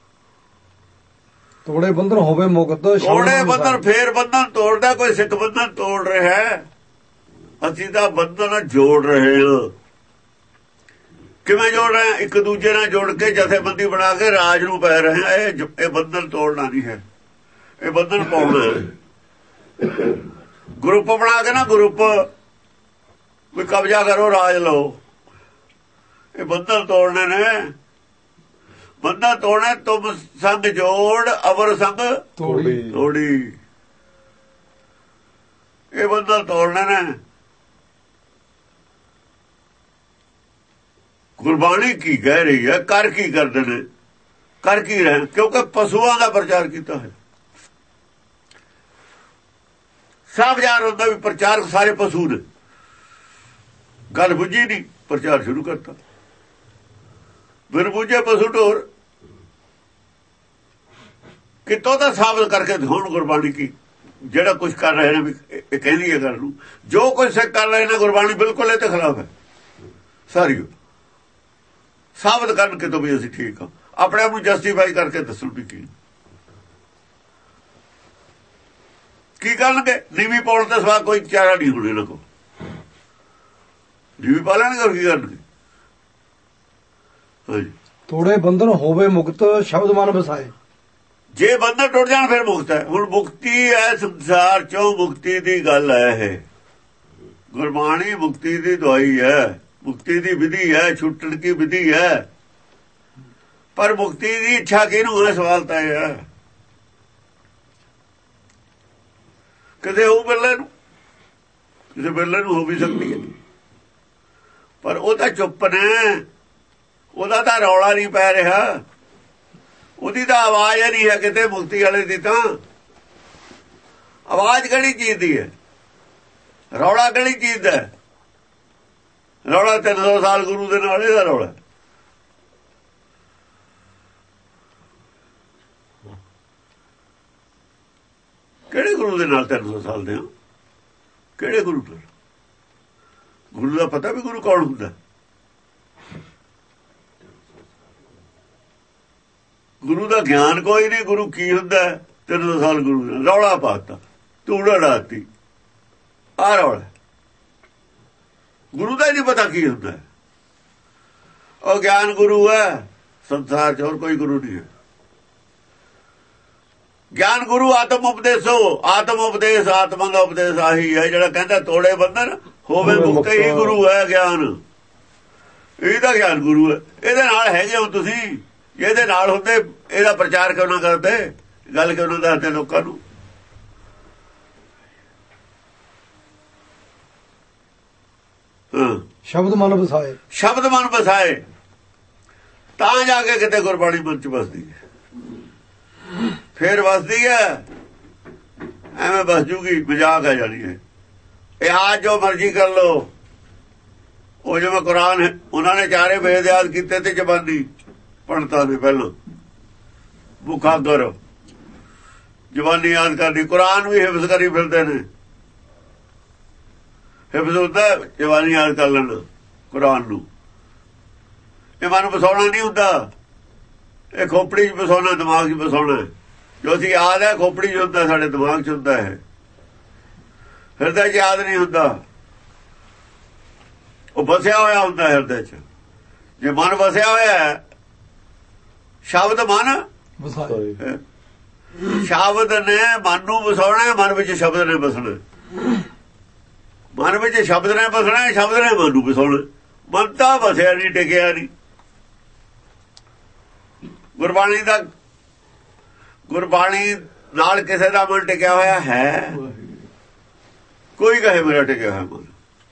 Speaker 2: ਤੋੜੇ ਬੰਧਨ ਹੋਵੇ ਮੁਕਤ।
Speaker 1: ਤੋੜੇ ਬੰਧਨ, ਫੇਰ ਬੰਧਨ ਤੋੜਦਾ। ਕੋਈ ਸਿੱਖ ਬੰਧਨ ਤੋੜ ਰਿਹਾ ਹੈ, ਅਸੀਂ ਤਾਂ ਬੰਧਨ ਜੋੜ ਰਹੇ ਹਾਂ। ਕਿਵੇਂ ਜੋੜ ਰਹੇ ਹਾਂ? ਇੱਕ ਦੂਜੇ ਨਾਲ ਜੋੜ ਕੇ ਜਥੇਬੰਦੀ ਬਣਾ ਕੇ ਰਾਜ ਨੂੰ ਪੈ ਰਹੇ ਹਾਂ। ਇਹ ਬੰਧਨ ਤੋੜਨਾ ਨਹੀਂ ਹੈ, ਇਹ ਬੰਧਨ ਪਾਉਣਾ ਹੈ। ਗਰੁੱਪ ਬਣਾ ਕੇ ਨਾ, ਗਰੁੱਪ ਵੀ ਕਬਜ਼ਾ ਕਰੋ, ਰਾਜ ਲਓ, ਇਹ ਬੰਧਨ ਤੋੜਨੇ ਨੇ। ਬੰਧਨ ਤੋੜਨੇ। ਤੁਮ ਸੰਗ ਜੋੜ ਅਵਰ ਸੰਗ ਤੋੜੀ। ਪੱਕੇ ਬੰਧਨ ਤੋੜਨੇ ਨੇ। ਗੁਰਬਾਣੀ ਕੀ ਕਹਿ ਰਹੀ ਹੈ, ਕਰ ਕੀ ਕਰਦੇ ਨੇ, ਕਰ ਕੀ ਰਹੇ? ਕਿਉਂਕਿ ਪਸ਼ੂਆਂ ਦਾ ਪ੍ਰਚਾਰ ਕੀਤਾ ਹੈ। ਸਾਫ਼ ਜ਼ਾਹਰ ਹੁੰਦਾ ਵੀ ਪ੍ਰਚਾਰਕ ਸਾਰੇ ਪਸ਼ੂ ਨੇ। ਗੱਲ ਬੁੱਝੀ ਨਹੀਂ, ਪ੍ਰਚਾਰ ਸ਼ੁਰੂ ਕਰਤਾ। ਬਿਨ ਬੁੱਝੇ ਪਸ਼ੂ ਢੋਰ। ਕਿਤੋਂ ਤਾਂ ਸਾਬਤ ਕਰਕੇ ਦਿਖਾਉਣ ਗੁਰਬਾਣੀ ਕੀ ਜਿਹੜਾ ਕੁਝ ਕਰ ਰਹੇ ਨੇ ਵੀ ਇਹ ਕਹਿੰਦੀ ਹੈ ਗੱਲ ਨੂੰ। ਜੋ ਕੁਝ ਸਿੱਖ ਕਰ ਰਹੇ ਨੇ ਗੁਰਬਾਣੀ ਬਿਲਕੁਲ ਇਹ ਤੇ ਖਿਲਾਫ ਹੈ ਸਾਰੀ। ਸਾਬਤ ਕਰਨ ਕਿਤੋਂ ਵੀ ਅਸੀਂ ਠੀਕ ਹਾਂ, ਆਪਣੇ ਆਪ ਨੂੰ ਜਸਟੀਫਾਈ ਕਰਕੇ ਦੱਸਣ ਵੀ ਕੀ ਕਰਨਗੇ। ਨੀਵੀਂ ਪਾਉਣ ਤੇ ਸਵਾ ਕੋਈ ਚਾਰਾ ਨਹੀਂ ਹੋਣੇ ਨਾ। ਕੋ ਨੀਵੀਂ ਪਾ ਲੈਣਗੇ ਹੋਰ ਕੀ ਕਰਨਗੇ। ਹਾਂਜੀ,
Speaker 2: ਤੋੜੇ ਬੰਧਨ ਹੋਵੇ ਮੁਕਤ ਸ਼ਬਦ ਮਨ ਵਸਾਏ। ਜੇ
Speaker 1: ਬੰਧਨ ਟੁੱਟ ਜਾਣ ਫਿਰ ਮੁਕਤ ਹੈ। ਹੁਣ ਮੁਕਤੀ ਹੈ, ਸੰਸਾਰ ਚੋਂ ਮੁਕਤੀ ਦੀ ਗੱਲ ਹੈ। ਇਹ ਗੁਰਬਾਣੀ ਮੁਕਤੀ ਦੀ ਦਵਾਈ ਹੈ, ਮੁਕਤੀ ਦੀ ਵਿਧੀ ਹੈ, ਛੁੱਟਣ ਦੀ ਵਿਧੀ ਹੈ। ਪਰ ਮੁਕਤੀ ਦੀ ਇੱਛਾ ਕਿਹਨੂੰ ਹੈ? ਸਵਾਲ ਤਾਂ ਇਹ ਹੈ। ਕਿਤੇ ਉਹ ਬਿਰਲੇ ਨੂੰ, ਕਿਸੇ ਬਿਰਲੇ ਨੂੰ ਹੋ ਵੀ ਸਕਦੀ ਹੈ, ਪਰ ਉਹ ਤਾਂ ਚੁੱਪ ਨੇ। ਉਹਦਾ ਤਾਂ ਰੌਲਾ ਨਹੀਂ ਪੈ ਰਿਹਾ, ਉਹਦੀ ਤਾਂ ਆਵਾਜ਼ ਨਹੀਂ ਹੈ ਕਿਤੇ ਮੁਕਤੀ ਵਾਲੇ ਦੀ। ਤਾਂ ਆਵਾਜ਼ ਕਿਹੜੀ ਚੀਜ਼ ਦੀ ਹੈ? ਰੌਲਾ ਕਿਹੜੀ ਚੀਜ਼ ਦਾ? ਰੌਲਾ 300 ਸਾਲ ਗੁਰੂ ਦੇ ਨਾਲ ਇਹਦਾ ਰੌਲਾ। ਕਿਹੜੇ ਗੁਰੂ ਦੇ ਨਾਲ 300 ਸਾਲ ਦੇ ਹੋ? ਕਿਹੜੇ ਗੁਰੂ ਨਾਲ? ਗੁਰੂ ਦਾ ਪਤਾ ਵੀ ਗੁਰੂ ਕੌਣ ਹੁੰਦਾ? ਗੁਰੂ ਦਾ ਗਿਆਨ ਕੋਈ ਨਹੀਂ। ਗੁਰੂ ਕੀ ਹੁੰਦਾ? 300 ਸਾਲ ਗੁਰੂ ਨੇ ਰੌਲਾ ਪਾਤਾ, ਧੂੜ ਉਡਾਤੀ। ਆਹ ਰੌਲਾ। ਗੁਰੂ ਦਾ ਹੀ ਨਹੀਂ ਪਤਾ ਕੀ ਹੁੰਦਾ। ਉਹ ਗਿਆਨ ਗੁਰੂ ਹੈ ਸੰਸਾਰ 'ਚ, ਹੋਰ ਕੋਈ ਗੁਰੂ ਨਹੀਂ ਹੈ। ਗਿਆਨ ਗੁਰੂ ਆਤਮ ਉਪਦੇਸੋ। ਆਤਮ ਉਪਦੇਸ਼, ਆਤਮਾ ਦਾ ਉਪਦੇਸ਼ ਆਹੀ ਹੈ ਜਿਹੜਾ ਕਹਿੰਦਾ ਤੋੜੇ ਬੰਧਨ ਹੋਵੇ ਮੁਕਤ। ਹੀ ਗੁਰੂ ਹੈ ਗਿਆਨ। ਇਹਦਾ ਗਿਆਨ ਗੁਰੂ ਹੈ। ਇਹਦੇ ਨਾਲ ਹੈਗੇ ਹੋ ਤੁਸੀਂ। ਇਹਦੇ ਨਾਲ ਹੁੰਦੇ ਇਹਦਾ ਪ੍ਰਚਾਰ ਕਿਉਂ ਨਾ ਕਰਦੇ? ਗੱਲ ਕਿਉਂ ਨਾ ਦੱਸਦੇ ਲੋਕਾਂ ਨੂੰ?
Speaker 2: ਸ਼ਬਦ ਮਨ ਵਸਾਏ।
Speaker 1: ਸ਼ਬਦ ਮਨ ਵਸਾਏ ਤਾਂ ਜਾ ਕੇ ਕਿਤੇ ਗੁਰਬਾਣੀ ਮਨ ਚ ਵਸਦੀ ਹੈ। ਫੇਰ ਵਸਦੀ ਹੈ, ਐਵੇਂ ਬਸ ਜੂਗੀ, ਮਜ਼ਾਕ ਆ ਜਾਣੀ ਹੈ। ਇਹ ਆਜ ਜੋ ਮਰਜ਼ੀ ਕਰ ਲੋ। ਉਹ ਜਿਵੇਂ ਕੁਰਾਨ ਹੈ, ਉਹਨਾਂ ਨੇ ਚਾਰੇ ਵੇਦ ਯਾਦ ਕੀਤੇ ਤੇ ਜ਼ਬਾਨੀ ਪੜਤਾ ਨੇ। ਪਹਿਲਾਂ ਭੁੱਖਾ ਕਰੋ, ਜ਼ਬਾਨੀ ਯਾਦ ਕਰਨੀ। ਕੁਰਾਨ ਵੀ ਹਿਫਜ਼ ਕਰੀ ਫਿਰਦੇ ਨੇ। ਹਿਫਜ਼ ਹੁੰਦਾ ਜ਼ਬਾਨੀ ਯਾਦ ਕਰ ਲੈਣਾ ਕੁਰਾਨ ਨੂੰ। ਇਹ ਮਨ ਵਸਾਉਣਾ ਨਹੀਂ ਹੁੰਦਾ। ਇਹ ਖੋਪੜੀ 'ਚ ਵਸਾਉਣਾ, ਦਿਮਾਗ 'ਚ ਵਸਾਉਣਾ। ਜੋ ਅਸੀਂ ਯਾਦ ਹੈ ਖੋਪੜੀ 'ਚ ਹੁੰਦਾ, ਸਾਡੇ ਦਿਮਾਗ 'ਚ ਹੁੰਦਾ ਹੈ। ਹਿਰਦੇ 'ਚ ਯਾਦ ਨਹੀਂ ਹੁੰਦਾ। ਉਹ ਵਸਿਆ ਹੋਇਆ ਹੁੰਦਾ ਹਿਰਦੇ 'ਚ। ਜੇ ਮਨ ਵਸਿਆ ਹੋਇਆ ਹੈ, ਸ਼ਬਦ ਮਨ ਵਸਾਏ। ਸ਼ਬਦ ਨੇ ਮਨ ਨੂੰ ਵਸਾਉਣਾ, ਮਨ ਵਿੱਚ ਸ਼ਬਦ ਨੇ ਵਸਣਾ। ਮਨ ਵਿੱਚ ਸ਼ਬਦ ਨੇ ਵਸਣਾ, ਸ਼ਬਦ ਨੇ ਮਨ ਨੂੰ ਵਸਾਉਣਾ। ਮਨ ਤਾਂ ਵਸਿਆ ਨਹੀਂ, ਟਿਕਿਆ ਨਹੀਂ। ਗੁਰਬਾਣੀ ਨਾਲ ਕਿਸੇ ਦਾ ਮਨ ਟਿਕਿਆ ਹੋਇਆ ਹੈ? ਕੋਈ ਕਹੇ ਮੇਰਾ ਟਿਕਿਆ ਹੋਇਆ ਮਨ।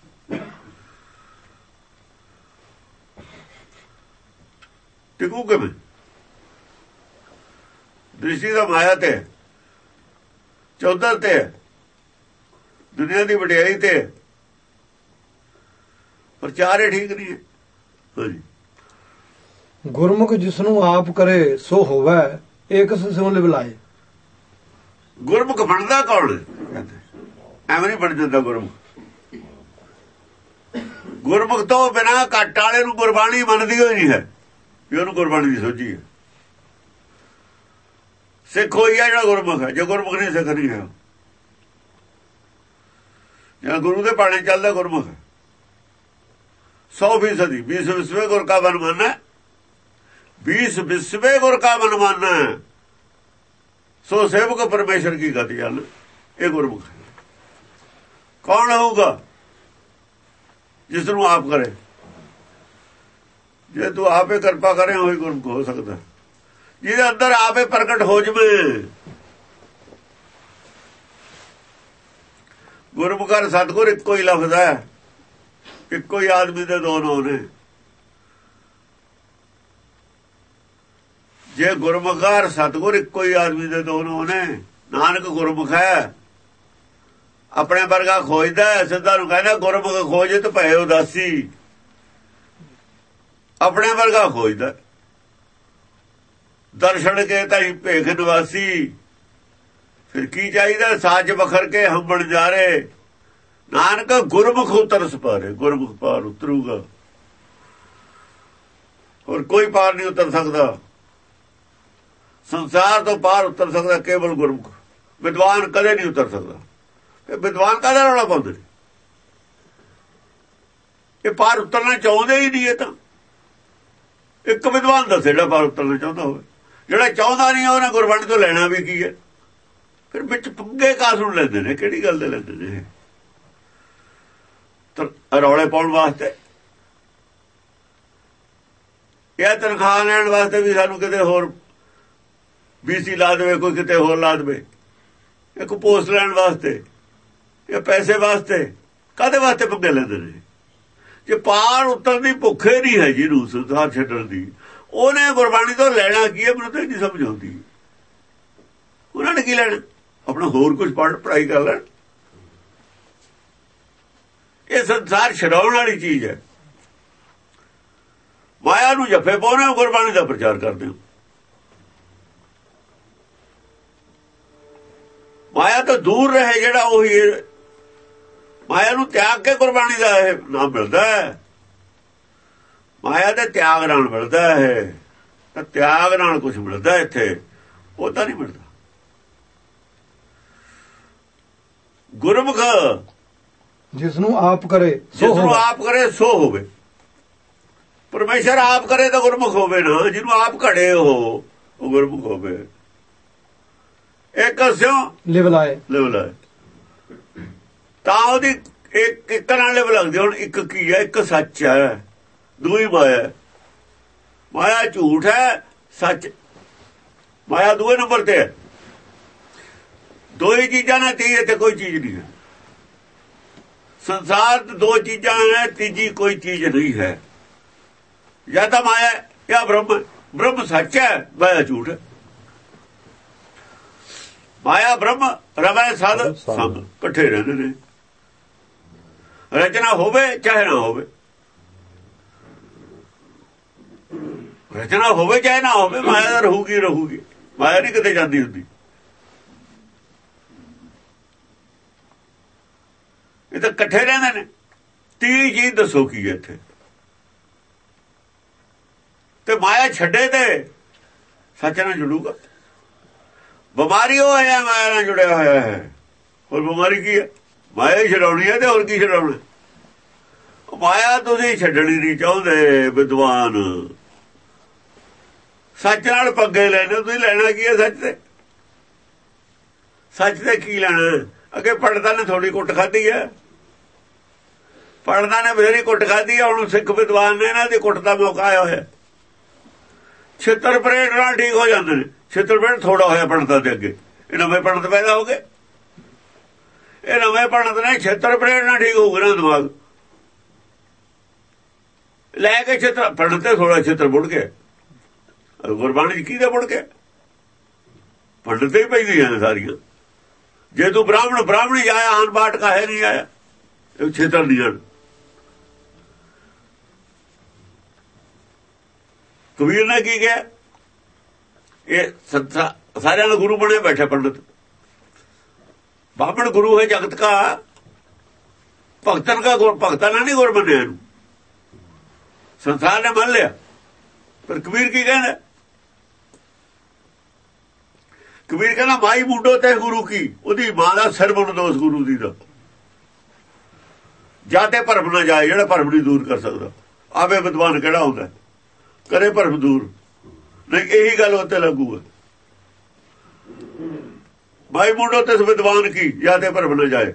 Speaker 1: ਟਿਕੂ ਕਿਵੇਂ? ਦ੍ਰਿਸ਼ਟੀ ਦਾ ਮਾਇਆ ਤੇ, ਚੌਧਰ ਤੇ, ਦੁਨੀਆ ਦੀ ਵਡਿਆਈ ਤੇ ਪ੍ਰਚਾਰ ਹੀ ਠੀਕ ਨਹੀਂ ਹੈ। ਹਾਂਜੀ,
Speaker 2: ਗੁਰਮੁਖ ਜਿਸਨੂੰ ਆਪ ਕਰੇ ਸੋ ਹੋਵੇ, ਏਕ ਸਿਉ ਲਿਵਲਾਏ।
Speaker 1: ਗੁਰਮੁਖ ਬਣਦਾ ਕੌਣ? ਐਵੇਂ ਨਹੀਂ ਬਣ ਜਾਂਦਾ ਗੁਰਮੁਖ। ਗੁਰਮੁਖ ਤੋਂ ਬਿਨਾਂ ਘੱਟ ਵਾਲੇ ਨੂੰ ਗੁਰਬਾਣੀ ਮੰਨਦੀ ਹੋਈ ਨਹੀਂ ਹੈ ਵੀ ਉਹਨੂੰ ਗੁਰਬਾਣੀ ਦੀ ਸੋਝੀ ਹੈ। ਸਿੱਖ ਹੋਈ ਹੈ ਜਿਹੜਾ ਗੁਰਮੁਖ ਹੈ। ਜੇ ਗੁਰਮੁਖ ਨਹੀਂ ਸਿੱਖ ਨਹੀਂ ਹੈ। ਜਿਹੜਾ ਗੁਰੂ ਦੇ ਬਾਣੇ ਚੱਲਦਾ ਗੁਰਮੁਖ ਹੈ। 100% 20 ਵਿਸਵੇ ਗੁਰ ਕਾ ਮਨ ਮਾਨੈ। 20 ਵਿਸਵੇ ਗੁਰ ਕਾ ਮਨ ਮਾਨੈ, ਸੋ ਸੇਵਕ ਪਰਮੇਸ਼ਰ ਕੀ ਗਤੀ ਚੱਲ। ਇਹ ਗੁਰਮੁਖ ਹੈ। ਕੌਣ ਹੋਊਗਾ? ਜਿਸ ਨੂੰ ਆਪ ਕਰੇ। ਜੇ ਤੂੰ ਆਪੇ ਕਿਰਪਾ ਕਰੇ ਉਹੀ ਗੁਰਮੁਖ ਹੋ ਸਕਦਾ। ਜਿਹਦੇ ਅੰਦਰ ਆਪੇ ਪ੍ਰਗਟ ਹੋ ਜਵੇ। ਗੁਰਮੁਖਾਰ ਸਤਿਗੁਰ ਇੱਕੋ ਹੀ ਲਫ਼ਜ਼ ਹੈ, ਇੱਕੋ ਹੀ ਆਦਮੀ ਦੇ ਦੋ ਨਾਮ ਨੇ। ਜੇ ਗੁਰਮੁਖਾਰ ਸਤਿਗੁਰ ਇੱਕੋ ਹੀ ਆਦਮੀ ਦੇ ਦੋ ਨਾਮ ਨੇ। ਨਾਨਕ ਗੁਰਮੁਖ ਹੈ, ਆਪਣੇ ਵਰਗਾ ਖੋਜਦਾ। ਸਿੱਧਾ ਨੂੰ ਕਹਿੰਦਾ ਗੁਰਮੁਖ ਖੋਜਿਤ ਭਏ ਉਦਾਸੀ, ਆਪਣੇ ਵਰਗਾ ਖੋਜਦਾ। ਦਰਸ਼ਨ ਕੇ ਤਾਈ ਭੇਖ ਨਿਵਾਸੀ, ਫਿਰ ਕੀ ਚਾਹੀਦਾ? ਸਾਜ ਬਖਰ ਕੇ ਹੰਬਣ ਜਾ ਰਹੇ। ਨਾਨਕ ਗੁਰਮੁਖ ਉਤਰ ਸਪਾਰੇ, ਗੁਰਮੁਖ ਪਾਰ ਉਤਰੂਗਾ, ਹੋਰ ਕੋਈ ਪਾਰ ਨਹੀਂ ਉਤਰ ਸਕਦਾ। ਸੰਸਾਰ ਤੋਂ ਪਾਰ ਉਤਰ ਸਕਦਾ ਕੇਵਲ ਗੁਰਮੁਖ। ਵਿਦਵਾਨ ਕਦੇ ਨਹੀਂ ਉਤਰ ਸਕਦਾ। ਇਹ ਵਿਦਵਾਨ ਕਾਹਦਾ ਰੌਲਾ ਪਾਉਂਦੇ ਨੇ? ਇਹ ਪਾਰ ਉਤਰਨਾ ਚਾਹੁੰਦੇ ਹੀ ਨਹੀਂ। ਇਹ ਤਾਂ ਇੱਕ ਵਿਦਵਾਨ ਦੱਸੇ ਜਿਹੜਾ ਪਾਰ ਉਤਰਨਾ ਚਾਹੁੰਦਾ ਹੋਵੇ। ਜਿਹੜਾ ਚਾਹੁੰਦਾ ਨਹੀਂ ਉਹਨੇ ਗੁਰਬਾਣੀ ਤੋਂ ਲੈਣਾ ਵੀ ਕੀ ਹੈ? ਫਿਰ ਵਿੱਚ ਪੰਗੇ ਕਾਸ ਨੂੰ ਲੈਂਦੇ ਨੇ, ਕਿਹੜੀ ਗੱਲ ਦੇ ਲੈਂਦੇ ਨੇ? ਰੌਲੇ ਪਾਉਣ ਵਾਸਤੇ, ਇਹ ਤਨਖਾਹ ਲੈਣ ਵਾਸਤੇ ਵੀ ਸਾਨੂੰ ਕਿਤੇ ਹੋਰ BC ਲਾ ਦੇਵੇ, ਕੋਈ ਕਿਤੇ ਹੋਰ ਲਾ ਦੇਵੇ। ਇੱਕ ਪੋਸਟ ਲੈਣ ਵਾਸਤੇ, ਇਹ ਪੈਸੇ ਵਾਸਤੇ, ਕਾਹਦੇ ਵਾਸਤੇ ਪੰਗੇ ਲੈਂਦੇ ਨੇ? ਜੇ ਪਾਰ ਉਤਰਨ ਦੀ ਭੁੱਖੇ ਨਹੀਂ ਹੈ ਜਿਹਨੂੰ ਸੰਸਾਰ ਛੱਡਣ ਦੀ, ਉਹਨੇ ਗੁਰਬਾਣੀ ਤੋਂ ਲੈਣਾ ਕੀ ਹੈ? ਮੈਨੂੰ ਤਾਂ ਨਹੀਂ ਸਮਝ ਆਉਂਦੀ। ਉਹਨਾਂ ਨੇ ਕੀ ਲੈਣਾ? ਆਪਣਾ ਹੋਰ ਕੁਝ ਪੜ੍ਹਾਈ ਕਰ ਲੈਣ। ਇਹ ਸੰਸਾਰ ਛਡਾਉਣ ਵਾਲੀ ਚੀਜ਼ ਹੈ। ਮਾਇਆ ਨੂੰ ਜੱਫੇ ਪਾਉਣੇ ਹੋ, ਗੁਰਬਾਣੀ ਦਾ ਪ੍ਰਚਾਰ ਕਰਦੇ ਹੋ। ਮਾਇਆ ਤੋਂ ਦੂਰ ਰਹੇ ਜਿਹੜਾ, ਉਹੀ ਮਾਇਆ ਨੂੰ ਤਿਆਗ ਕੇ ਗੁਰਬਾਣੀ ਦਾ ਇਹ ਨਾਮ ਮਿਲਦਾ ਹੈ। ਮਾਇਆ ਦੇ ਤਿਆਗ ਨਾਲ ਮਿਲਦਾ ਹੈ, ਤਾਂ ਤਿਆਗ ਨਾਲ ਕੁਝ ਮਿਲਦਾ ਇੱਥੇ, ਉਹ ਤਾਂ ਨਹੀਂ ਮਿਲਦਾ। ਗੁਰਮੁਖ
Speaker 2: ਜਿਸ ਨੂੰ ਆਪ ਕਰੇ,
Speaker 1: ਜਿਸ ਨੂੰ ਆਪ ਕਰੇ ਸੋ ਹੋਵੇ। ਪਰਮੇਸ਼ਰ ਆਪ ਕਰੇ ਤਾਂ ਗੁਰਮੁਖ ਹੋਵੇ ਨਾ। ਜਿਹਨੂੰ ਆਪ ਘੜੇ ਉਹ ਗੁਰਮੁਖ ਹੋਵੇ। ਇੱਕ ਸਿਓ
Speaker 2: ਲਿਵ ਲਾਏ
Speaker 1: ਤਾਂ ਉਹਦੀ ਇੱਕ ਨਾਲ ਲਿਵ ਲੱਗਦੀ। ਹੁਣ ਇੱਕ ਕੀ ਹੈ? ਇੱਕ ਸੱਚ ਹੈ, ਦੂਈ ਮਾਇਆ। ਮਾਇਆ ਝੂਠ ਹੈ, ਸੱਚ ਮਾਇਆ ਦੂਏ ਨੰਬਰ ਤੇ ਹੈ। ਦੋ ਹੀ ਚੀਜ਼ਾਂ ਨੇ, ਤੇ ਕੋਈ ਚੀਜ਼ ਨਹੀਂ ਹੈ ਸੰਸਾਰ। ਦੋ ਚੀਜ਼ਾਂ ਨੇ, ਤੀਜੀ ਕੋਈ ਚੀਜ਼ ਨਹੀਂ ਹੈ। ਜਾਂ ਤਾਂ ਮਾਇਆ ਜਾਂ ਬ੍ਰਹਮ। ਬ੍ਰਹਮ ਸੱਚ ਹੈ, ਮਾਇਆ ਝੂਠ ਹੈ। ਮਾਇਆ ਬ੍ਰਹਮ, ਰਮੈ ਸਦ ਸੰਗ, ਇਕੱਠੇ ਰਹਿੰਦੇ ਨੇ। ਰਚਨਾ ਹੋਵੇ ਚਾਹੇ ਨਾ ਹੋਵੇ, ਰਚਨਾ ਹੋਵੇ ਚਾਹੇ ਨਾ ਹੋਵੇ, ਮਾਇਆ ਤਾਂ ਰਹੂਗੀ। ਮਾਇਆ ਨਹੀਂ ਕਿਤੇ ਜਾਂਦੀ ਹੁੰਦੀ। ਇਹ ਤਾਂ ਇਕੱਠੇ ਰਹਿੰਦੇ ਨੇ। ਤੀਜੀ ਚੀਜ਼ ਦੱਸੋ ਕੀ ਹੈ ਇੱਥੇ? ਤੇ ਮਾਇਆ ਛੱਡੇ ਤੇ ਸੱਚ ਨਾਲ ਜੁੜੂਗਾ। ਬਿਮਾਰੀ ਉਹ ਹੈ ਮਾਇਆ ਨਾਲ ਜੁੜਿਆ ਹੋਇਆ ਹੈ। ਹੋਰ ਬਿਮਾਰੀ ਕੀ ਹੈ? ਮਾਇਆ ਹੀ ਛਡਾਉਣੀ ਹੈ, ਤੇ ਹੋਰ ਕੀ ਛਡਾਉਣਾ? ਮਾਇਆ ਤੁਸੀਂ ਛੱਡਣੀ ਨਹੀਂ ਚਾਹੁੰਦੇ ਵਿਦਵਾਨ। ਸੱਚ ਨਾਲ ਪੰਗੇ ਲੈਣੇ। ਤੁਸੀਂ ਲੈਣਾ ਕੀ ਹੈ ਸੱਚ ਤੇ? ਸੱਚ ਤੇ ਕੀ ਲੈਣਾ? ਅੱਗੇ ਪੰਡਤਾਂ ਨੇ ਥੋੜੀ ਕੁੱਟ ਖਾਧੀ ਹੈ। ਪੰਡਤਾਂ ਨੇ ਬਥੇਰੀ ਕੁੱਟ ਖਾਧੀ ਹੈ। ਹੁਣ ਸਿੱਖ ਵਿਦਵਾਨ ਨੇ ਇਹਨਾਂ ਦੀ ਕੁੱਟ ਦਾ ਮੌਕਾ ਆਇਆ ਹੋਇਆ। ਛਿੱਤਰ ਪਰੇਡ ਨਾਲ ਠੀਕ ਹੋ ਜਾਂਦੇ ਨੇ। ਛਿੱਤਰ ਪਰੇਡ ਥੋੜਾ ਹੋਇਆ ਪੰਡਤਾਂ ਦੇ ਅੱਗੇ। ਇਹ ਨਵੇਂ ਪੰਡਤ ਪੈਦਾ ਹੋ ਗਏ। ਇਹ ਨਵੇਂ ਪੰਡਤ ਨੇ ਛਿੱਤਰ ਪਰੇਡ ਨਾਲ ਠੀਕ ਹੋ ਗਏ ਨਾ ਦਿਮਾਗ ਲੈ ਕੇ। ਛਿੱਤਰ ਪੰਡਤ ਤੇ ਥੋੜਾ ਛਿੱਤਰ ਮੁੜ ਕੇ ਗੁਰਬਾਣੀ ਕਿਹਦੇ ਮੁੜ ਕੇ? ਪੰਡਤ ਹੀ ਪੈਂਦੀਆਂ ਨੇ ਸਾਰੀਆਂ। ਜੇ ਤੂੰ ਬ੍ਰਾਹਮਣੀ ਆਇਆ ਆਨ ਬਾਟ ਕਾਹੇ ਨਹੀਂ ਆਇਆ? ਇਹ ਛਿੱਤਰ ਨਹੀਂ ਆਣ। ਕਬੀਰ ਨੇ ਕੀ ਕਿਹਾ? ਇਹ ਸਾਰਿਆਂ ਦਾ ਗੁਰੂ ਬਣੇ ਬੈਠੇ ਪੰਡਤ। ਬਾਹਮਣ ਗੁਰੂ ਹੈ ਜਗਤ ਕਾ, ਭਗਤਨ ਕਾ ਗੁਰ। ਭਗਤਾਂ ਨੇ ਨਹੀਂ ਗੁਰ ਮੰਨਿਆ ਇਹਨੂੰ, ਸੰਸਾਰ ਨੇ ਮੰਨ ਲਿਆ। ਪਰ ਕਬੀਰ ਕੀ ਕਹਿੰਦਾ? ਕਬੀਰ ਕਹਿੰਦਾ ਮਾਈ ਮੁੰਡੋ ਤੇ ਗੁਰੂ ਕੀ। ਉਹਦੀ ਮਾਂ ਦਾ ਸਿਰ ਮੁੰਡ ਦੋ ਉਸ ਗੁਰੂ ਦੀ ਦਾ। ਜਾਤੇ ਭਰਮ ਨਾ ਜਾਏ, ਜਿਹੜਾ ਭਰਮ ਨਹੀਂ ਦੂਰ ਕਰ ਸਕਦਾ। ਆਵੇ ਵਿਦਵਾਨ ਕਿਹੜਾ ਹੁੰਦਾ ਕਰੇ ਭਰਮ ਦੂਰ? ਨਹੀਂ, ਇਹੀ ਗੱਲ ਉੱਤੇ ਲੱਗੂ ਹੈ। ਮਾਈ ਮੁੰਡੋ ਤੇ ਵਿਦਵਾਨ ਕੀ, ਜਾਤੇ ਭਰਮ ਨਾ ਜਾਏ।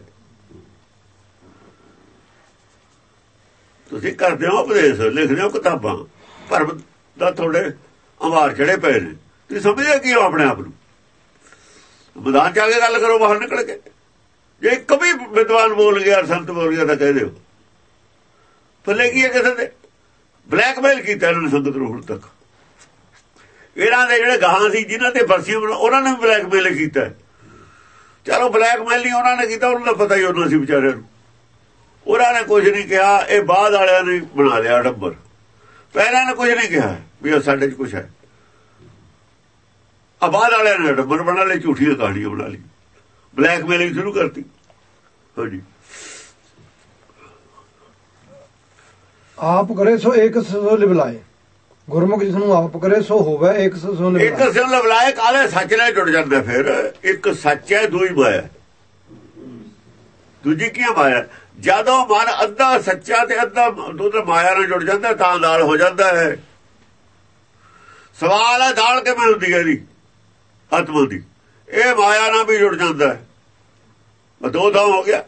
Speaker 1: ਤੁਸੀਂ ਕਰਦੇ ਹੋ ਉਪਦੇਸ਼, ਲਿਖਦੇ ਹੋ ਕਿਤਾਬਾਂ, ਭਰਮ ਦਾ ਤੁਹਾਡੇ ਅੰਵਾਰ ਚੜੇ ਪਏ ਨੇ। ਤੁਸੀਂ ਸਮਝਦੇ ਕੀ ਹੋ ਆਪਣੇ ਆਪ ਨੂੰ? ਮੈਦਾਨ ਚ ਆ ਕੇ ਗੱਲ ਕਰੋ, ਬਾਹਰ ਨਿਕਲ ਕੇ। ਜੇ ਇੱਕ ਵੀ ਵਿਦਵਾਨ ਬੋਲ ਗਿਆ ਸੰਤ ਬੋਲ ਗਿਆ ਤਾਂ ਕਹਿ ਦਿਓ ਭਲੇ ਕੀ ਹੈ ਕਿਸੇ ਦੇ ਬਲੈਕਮੇਲ ਕੀਤਾ ਇਹਨਾਂ ਨੇ ਸੰਗਤ ਨੂੰ ਹੁਣ ਤੱਕ। ਇਹਨਾਂ ਦੇ ਜਿਹੜੇ ਗਾਹਾਂ ਸੀ ਜਿਨ੍ਹਾਂ ਤੇ ਬਰਸੀਆਂ ਉਹਨਾਂ ਨੇ ਬਲੈਕਮੇਲ ਕੀਤਾ। ਚਲੋ ਬਲੈਕਮੇਲ ਨਹੀਂ ਉਹਨਾਂ ਨੇ ਕੀਤਾ, ਉਹਨਾਂ ਦਾ ਪਤਾ ਹੀ ਉਹਨਾਂ ਸੀ ਵਿਚਾਰਿਆਂ ਨੂੰ। ਉਹਨਾਂ ਨੇ ਕੁਝ ਨਹੀਂ ਕਿਹਾ, ਇਹ ਬਾਅਦ ਵਾਲਿਆਂ ਨੇ ਬਣਾ ਲਿਆ ਡੱਬਰ। ਪਹਿਲਾਂ ਨੇ ਕੁਝ ਨਹੀਂ ਕਿਹਾ ਵੀ ਸਾਡੇ 'ਚ ਕੁਛ ਹੈ, ਬਾਅਦ ਵਾਲਿਆਂ ਨੇ ਡੱਬਰ ਬਣਾ ਲਈ, ਝੂਠੀਆਂ ਕਹਾਣੀਆਂ ਬਣਾ ਲਈ, ਬਲੈਕਮੇਲਿੰਗ ਸ਼ੁਰੂ ਕਰਤੀ। ਹਾਂਜੀ
Speaker 2: ਆਪ ਕਰੇ ਸੋ ਇੱਕ ਸੋ ਲਿਵਲਾਏ, ਗੁਰਮੁਖ ਜਿਸ ਨੂੰ ਆਪ ਕਰੇ ਸੋ ਹੋਵੇ ਇੱਕ ਸੋ ਲਿਵਲਾਏ।
Speaker 1: ਇੱਕ ਸੋ ਲਿਵਲਾਏ ਕਾਲੇ ਸੱਚ ਨਾਲ ਜੁੜ ਜਾਂਦਾ। ਫਿਰ ਇੱਕ ਸੱਚ ਹੈ, ਦੂਈ ਮਾਇਆ, ਦੂਜੀ ਕੀ ਮਾਇਆ। ਜਦੋਂ ਮਨ ਅੱਧਾ ਸੱਚਾ ਤੇ ਅੱਧਾ ਦੂਜਾ ਮਾਇਆ ਨਾਲ ਜੁੜ ਜਾਂਦਾ ਤਾਂ ਨਾਲ ਹੋ ਜਾਂਦਾ ਹੈ। ਸਵਾਲ ਹੈ ਦਾਲ ਕਿਵੇਂ ਹੁੰਦੀ ਹੈ ਇਹਦੀ ਆਤਮਾ ਦੀ? ਇਹ ਮਾਇਆ ਨਾਲ ਵੀ ਜੁੜ ਜਾਂਦਾ ਹੈ, ਦੋ ਥਾਂ ਹੋ ਗਿਆ।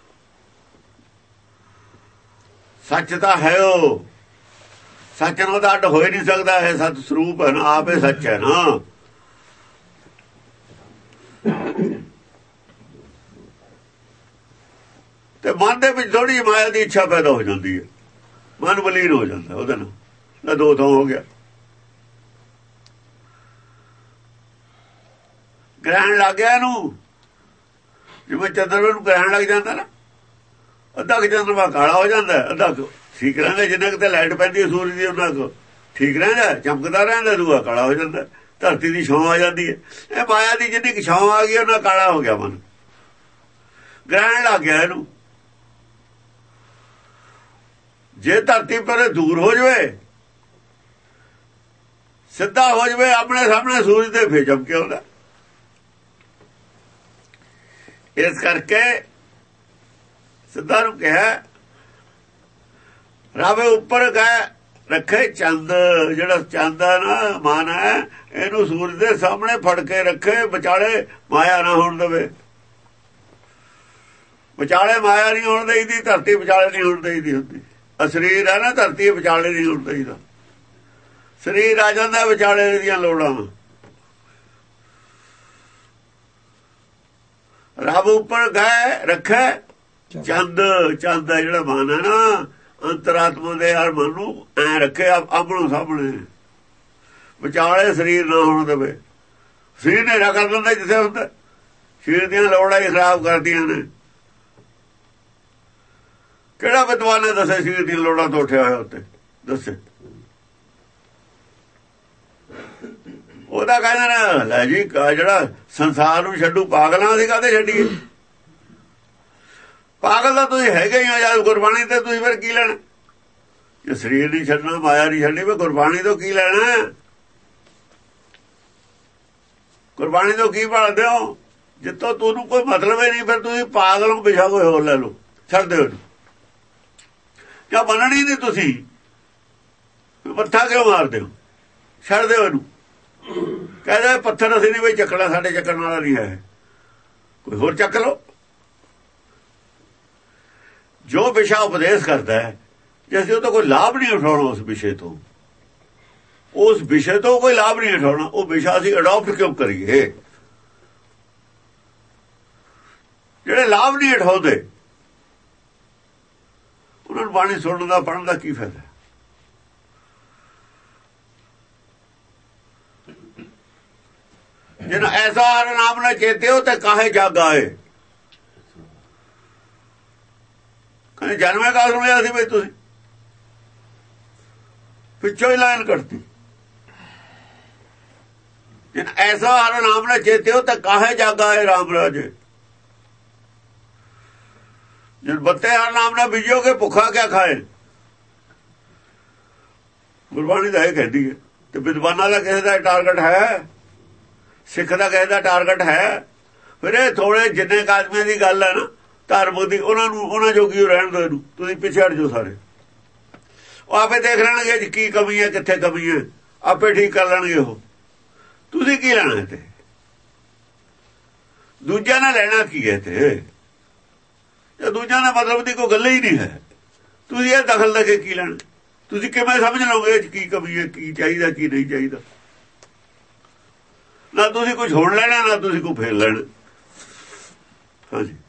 Speaker 1: ਸੱਚ ਤਾਂ ਹੈ, ਉਹ ਸੱਚ ਨੂੰ ਤਾਂ ਅੱਡ ਹੋ ਹੀ ਨਹੀਂ ਸਕਦਾ। ਹੈ ਸਤ ਸਰੂਪ ਹੈ ਨਾ, ਆਪ ਇਹ ਸੱਚ ਹੈ ਨਾ। ਤੇ ਮਨ ਦੇ ਵਿੱਚ ਥੋੜੀ ਮਾਇਆ ਦੀ ਇੱਛਾ ਪੈਦਾ ਹੋ ਜਾਂਦੀ ਹੈ, ਮਨ ਬਲੀਨ ਹੋ ਜਾਂਦਾ ਉਹਦੇ ਨਾਲ, ਦੋ ਥਾਂ ਹੋ ਗਿਆ। ਗ੍ਰਹਿਣ ਲੱਗ ਗਿਆ ਇਹਨੂੰ, ਜਿਵੇਂ ਚੰਦਰਮਾ ਨੂੰ ਗ੍ਰਹਿਣ ਲੱਗ ਜਾਂਦਾ ਨਾ, ਅੱਧਾ ਕੁ ਚੰਦਰਮਾ ਕਾਲਾ ਹੋ ਜਾਂਦਾ, ਅੱਧਾ ਠੀਕ ਰਹਿੰਦਾ। ਜਿੰਨਾ ਕਿਤੇ ਲਾਈਟ ਪੈਂਦੀ ਹੈ ਸੂਰਜ ਦੀ ਉਹਨਾਂ ਕੋ ਠੀਕ ਰਹਿੰਦਾ, ਚਮਕਦਾ ਰਹਿੰਦਾ, ਦੂਆ ਕਾਲਾ ਹੋ ਜਾਂਦਾ। ਧਰਤੀ ਦੀ ਛਾਂ ਆ ਜਾਂਦੀ ਹੈ। ਇਹ ਮਾਇਆ ਦੀ ਜਿੰਨੀ ਕਿ ਛਾਂ ਆ ਗਈ ਉਹਨਾਂ ਕਾਲਾ ਹੋ ਗਿਆ ਮਨ, ਗ੍ਰਹਿਣ ਲੱਗ ਗਿਆ ਇਹਨੂੰ। ਜੇ ਧਰਤੀ ਪਰ ਦੂਰ ਹੋ ਜਾਵੇ, ਸਿੱਧਾ ਹੋ ਜਾਵੇ ਆਪਣੇ ਸਾਹਮਣੇ ਸੂਰਜ ਦੇ ਫੇਰ ਚਮਕੇ ਆਉਂਦਾ। ਇਸ ਕਰਕੇ ਸਿੱਧਾ ਨੂੰ ਕਿਹਾ ਰੱਬ ਉੱਪਰ ਗਏ ਰੱਖੇ ਚੰਦ। ਜਿਹੜਾ ਚੰਦ ਹੈ ਨਾ ਮਨ ਹੈ, ਇਹਨੂੰ ਸੂਰਜ ਦੇ ਸਾਹਮਣੇ ਫੜ ਕੇ ਰੱਖੇ, ਵਿਚਾਲੇ ਮਾਇਆ ਨਾ ਹੋਣ ਦੇਵੇ। ਵਿਚਾਲੇ ਮਾਇਆ ਨਹੀਂ ਹੋਣ ਦੇਈਦੀ, ਧਰਤੀ ਵਿਚਾਲੇ ਨਹੀਂ ਹੋਣ ਦੇਈਦੀ ਹੁੰਦੀ। ਸਰੀਰ ਹੈ ਨਾ, ਧਰਤੀ ਵਿਚਾਲੇ ਨਹੀਂ ਹੋਣ ਦੇਈਦਾ। ਸਰੀਰ ਆ ਜਾਂਦਾ ਵਿਚਾਲੇ ਦੀਆਂ ਲੋੜਾਂ। ਰੱਬ ਉੱਪਰ ਗਏ ਰੱਖੇ ਚੰਦ। ਚੰਦ ਹੈ ਜਿਹੜਾ ਮਨ ਹੈ ਨਾ, ਅੰਤਰਾਤਮਾ ਦੇ ਹਰ ਮਨ ਨੂੰ ਐ ਰੱਖੇ ਆਪਣੋ ਸਾਹਮਣੇ, ਵਿਚਾਲੇ ਸਰੀਰ ਨਾ ਹੋਣ ਦੇਵੇ। ਸਰੀਰ ਹਨੇਰਾ ਕਰ ਦਿੰਦਾ ਜਿੱਥੇ ਹੁੰਦਾ, ਸਰੀਰ ਦੀਆਂ ਲੋੜਾਂ ਹੀ ਖਰਾਬ ਕਰਦੀਆਂ ਨੇ। ਕਿਹੜਾ ਵਿਦਵਾਨ ਨੇ ਦੱਸੇ ਸਰੀਰ ਦੀਆਂ ਲੋੜਾਂ ਤੋਂ ਉੱਠਿਆ ਹੋਇਆ ਉੱਤੇ? ਦੱਸੇ। ਉਹਦਾ ਕਹਿੰਦੇ ਨੇ ਲੈ ਜੀ ਜਿਹੜਾ ਸੰਸਾਰ ਨੂੰ ਛੱਡੂ ਪਾਗਲਾਂ ਦੀ ਕਾਹਦੇ ਛੱਡੀਏ? ਪਾਗਲ ਤਾਂ ਤੁਸੀਂ ਹੈਗੇ ਹੀ ਹੋ ਯਾਰ। ਗੁਰਬਾਣੀ ਤੇ ਤੁਸੀਂ ਫਿਰ ਕੀ ਲੈਣਾ? ਜੇ ਸਰੀਰ ਨਹੀਂ ਛੱਡਣਾ, ਮਾਇਆ ਨਹੀਂ ਛੱਡਣੀ, ਫਿਰ ਗੁਰਬਾਣੀ ਤੋਂ ਕੀ ਲੈਣਾ? ਗੁਰਬਾਣੀ ਤੋਂ ਕੀ ਭਾਲਦੇ ਹੋ? ਜਿੱਤੋਂ ਤੁਹਾਨੂੰ ਕੋਈ ਮਤਲਬ ਹੀ ਨਹੀਂ, ਫਿਰ ਤੁਸੀਂ ਪਾਗਲ ਨੂੰ ਪਿਛਾ ਕੋਈ ਹੋਰ ਲੈ ਲਓ, ਛੱਡ ਦਿਓ ਇਹਨੂੰ। ਜਾਂ ਮੰਨਣੀ ਨਹੀਂ ਤੁਸੀਂ, ਮੱਥਾ ਕਿਉਂ ਮਾਰਦੇ ਹੋ? ਛੱਡ ਦਿਓ ਇਹਨੂੰ। ਕਹਿੰਦੇ ਪੱਥਰ ਅਸੀਂ ਨਹੀਂ ਬਈ ਚੱਕਣਾ, ਸਾਡੇ ਚੱਕਣ ਵਾਲਾ ਨਹੀਂ ਹੈ, ਕੋਈ ਹੋਰ ਚੱਕ ਲਓ। ਜੋ ਵਿਸ਼ਾ ਉਪਦੇਸ਼ ਕਰਦਾ ਹੈ, ਜੇ ਅਸੀਂ ਉਹ ਤੋਂ ਕੋਈ ਲਾਭ ਨਹੀਂ ਉਠਾਉਣਾ, ਉਸ ਵਿਸ਼ੇ ਤੋਂ, ਉਸ ਵਿਸ਼ੇ ਤੋਂ ਕੋਈ ਲਾਭ ਨਹੀਂ ਉਠਾਉਣਾ, ਉਹ ਵਿਸ਼ਾ ਅਸੀਂ ਅਡਾਪਟ ਕਿਉਂ ਕਰੀਏ? ਜਿਹੜੇ ਲਾਭ ਨਹੀਂ ਉਠਾਉਂਦੇ ਉਹਨਾਂ ਨੂੰ ਬਾਣੀ ਸੁਣਨ ਦਾ, ਪੜ੍ਹਨ ਦਾ ਕੀ ਫਾਇਦਾ? ਜਿਹਨਾਂ ਐਸਾ ਹਰ ਨਾਮ ਨਾਲ ਚੇਤੇ ਹੋ ਤੇ ਕਾਹੇ ਜਗ ਆਏ। ਕਹਿੰਦੇ ਜਨਮੇ ਕਾਲ ਸੁਣਿਆ ਸੀ ਬਈ ਤੁਸੀਂ, ਪਿੱਛੋਂ ਹੀ ਲਾਈਨ ਕੱਟਤੀ। ਜਿਹਨਾਂ ਐਸਾ ਹਰ ਨਾਮ ਨਾਲ ਚੇਤੇ ਹੋ ਤੇ ਕਾਹੇ ਜਗ ਆਏ ਰਾਮ ਰਾਜੇ। ਜਦ ਬੱਤੇ ਹਰ ਨਾਮ ਨਾਲ ਬੀਜੋਗੇ ਭੁੱਖਾ ਕਿਆ ਖਾਏ। ਗੁਰਬਾਣੀ ਦਾ ਇਹ ਕਹਿੰਦੀ ਹੈ। ਤੇ ਵਿਦਵਾਨਾਂ ਦਾ ਕਿਸੇ ਦਾ ਟਾਰਗੇਟ ਹੈ, ਸਿੱਖ ਦਾ ਕਿਸੇ ਦਾ ਟਾਰਗੇਟ ਹੈ? ਫਿਰ ਇਹ ਥੋੜੇ ਜਿੰਨੇ ਆਦਮੀਆਂ ਦੀ ਗੱਲ ਹੈ ਨਾ ਧਰਮ ਦੀ, ਉਹਨਾਂ ਜੋਗੀ ਰਹਿਣ ਦਿਓ ਇਹਨੂੰ। ਤੁਸੀਂ ਪਿੱਛੇ ਹਟ ਜਾਓ ਸਾਰੇ, ਉਹ ਆਪੇ ਦੇਖ ਲੈਣਗੇ ਜੀ ਕੀ ਕਮੀ ਹੈ, ਕਿੱਥੇ ਕਮੀ ਹੈ, ਆਪੇ ਠੀਕ ਕਰ ਲੈਣਗੇ ਉਹ। ਤੁਸੀਂ ਕੀ ਲੈਣਾ ਤੇ? ਦੂਜਿਆਂ ਨਾਲ ਲੈਣਾ ਕੀ ਹੈ? ਤੇ ਜੇ ਦੂਜਿਆਂ ਦਾ ਮਤਲਬ ਦੀ ਕੋਈ ਗੱਲ ਹੀ ਨਹੀਂ ਹੈ, ਤੁਸੀਂ ਇਹ ਦਖਲ ਦੇ ਕੇ ਕੀ ਲੈਣਾ? ਤੁਸੀਂ ਕਿਵੇਂ ਸਮਝ ਲਓਗੇ ਕੀ ਕਮੀ ਹੈ, ਕੀ ਚਾਹੀਦਾ, ਕੀ ਨਹੀਂ ਚਾਹੀਦਾ? ਨਾ ਤੁਸੀਂ ਕੁਝ ਛੋੜ ਲੈਣਾ, ਨਾ ਤੁਸੀਂ ਕੋਈ ਫੇਰ ਲੈਣਾ। ਹਾਂਜੀ।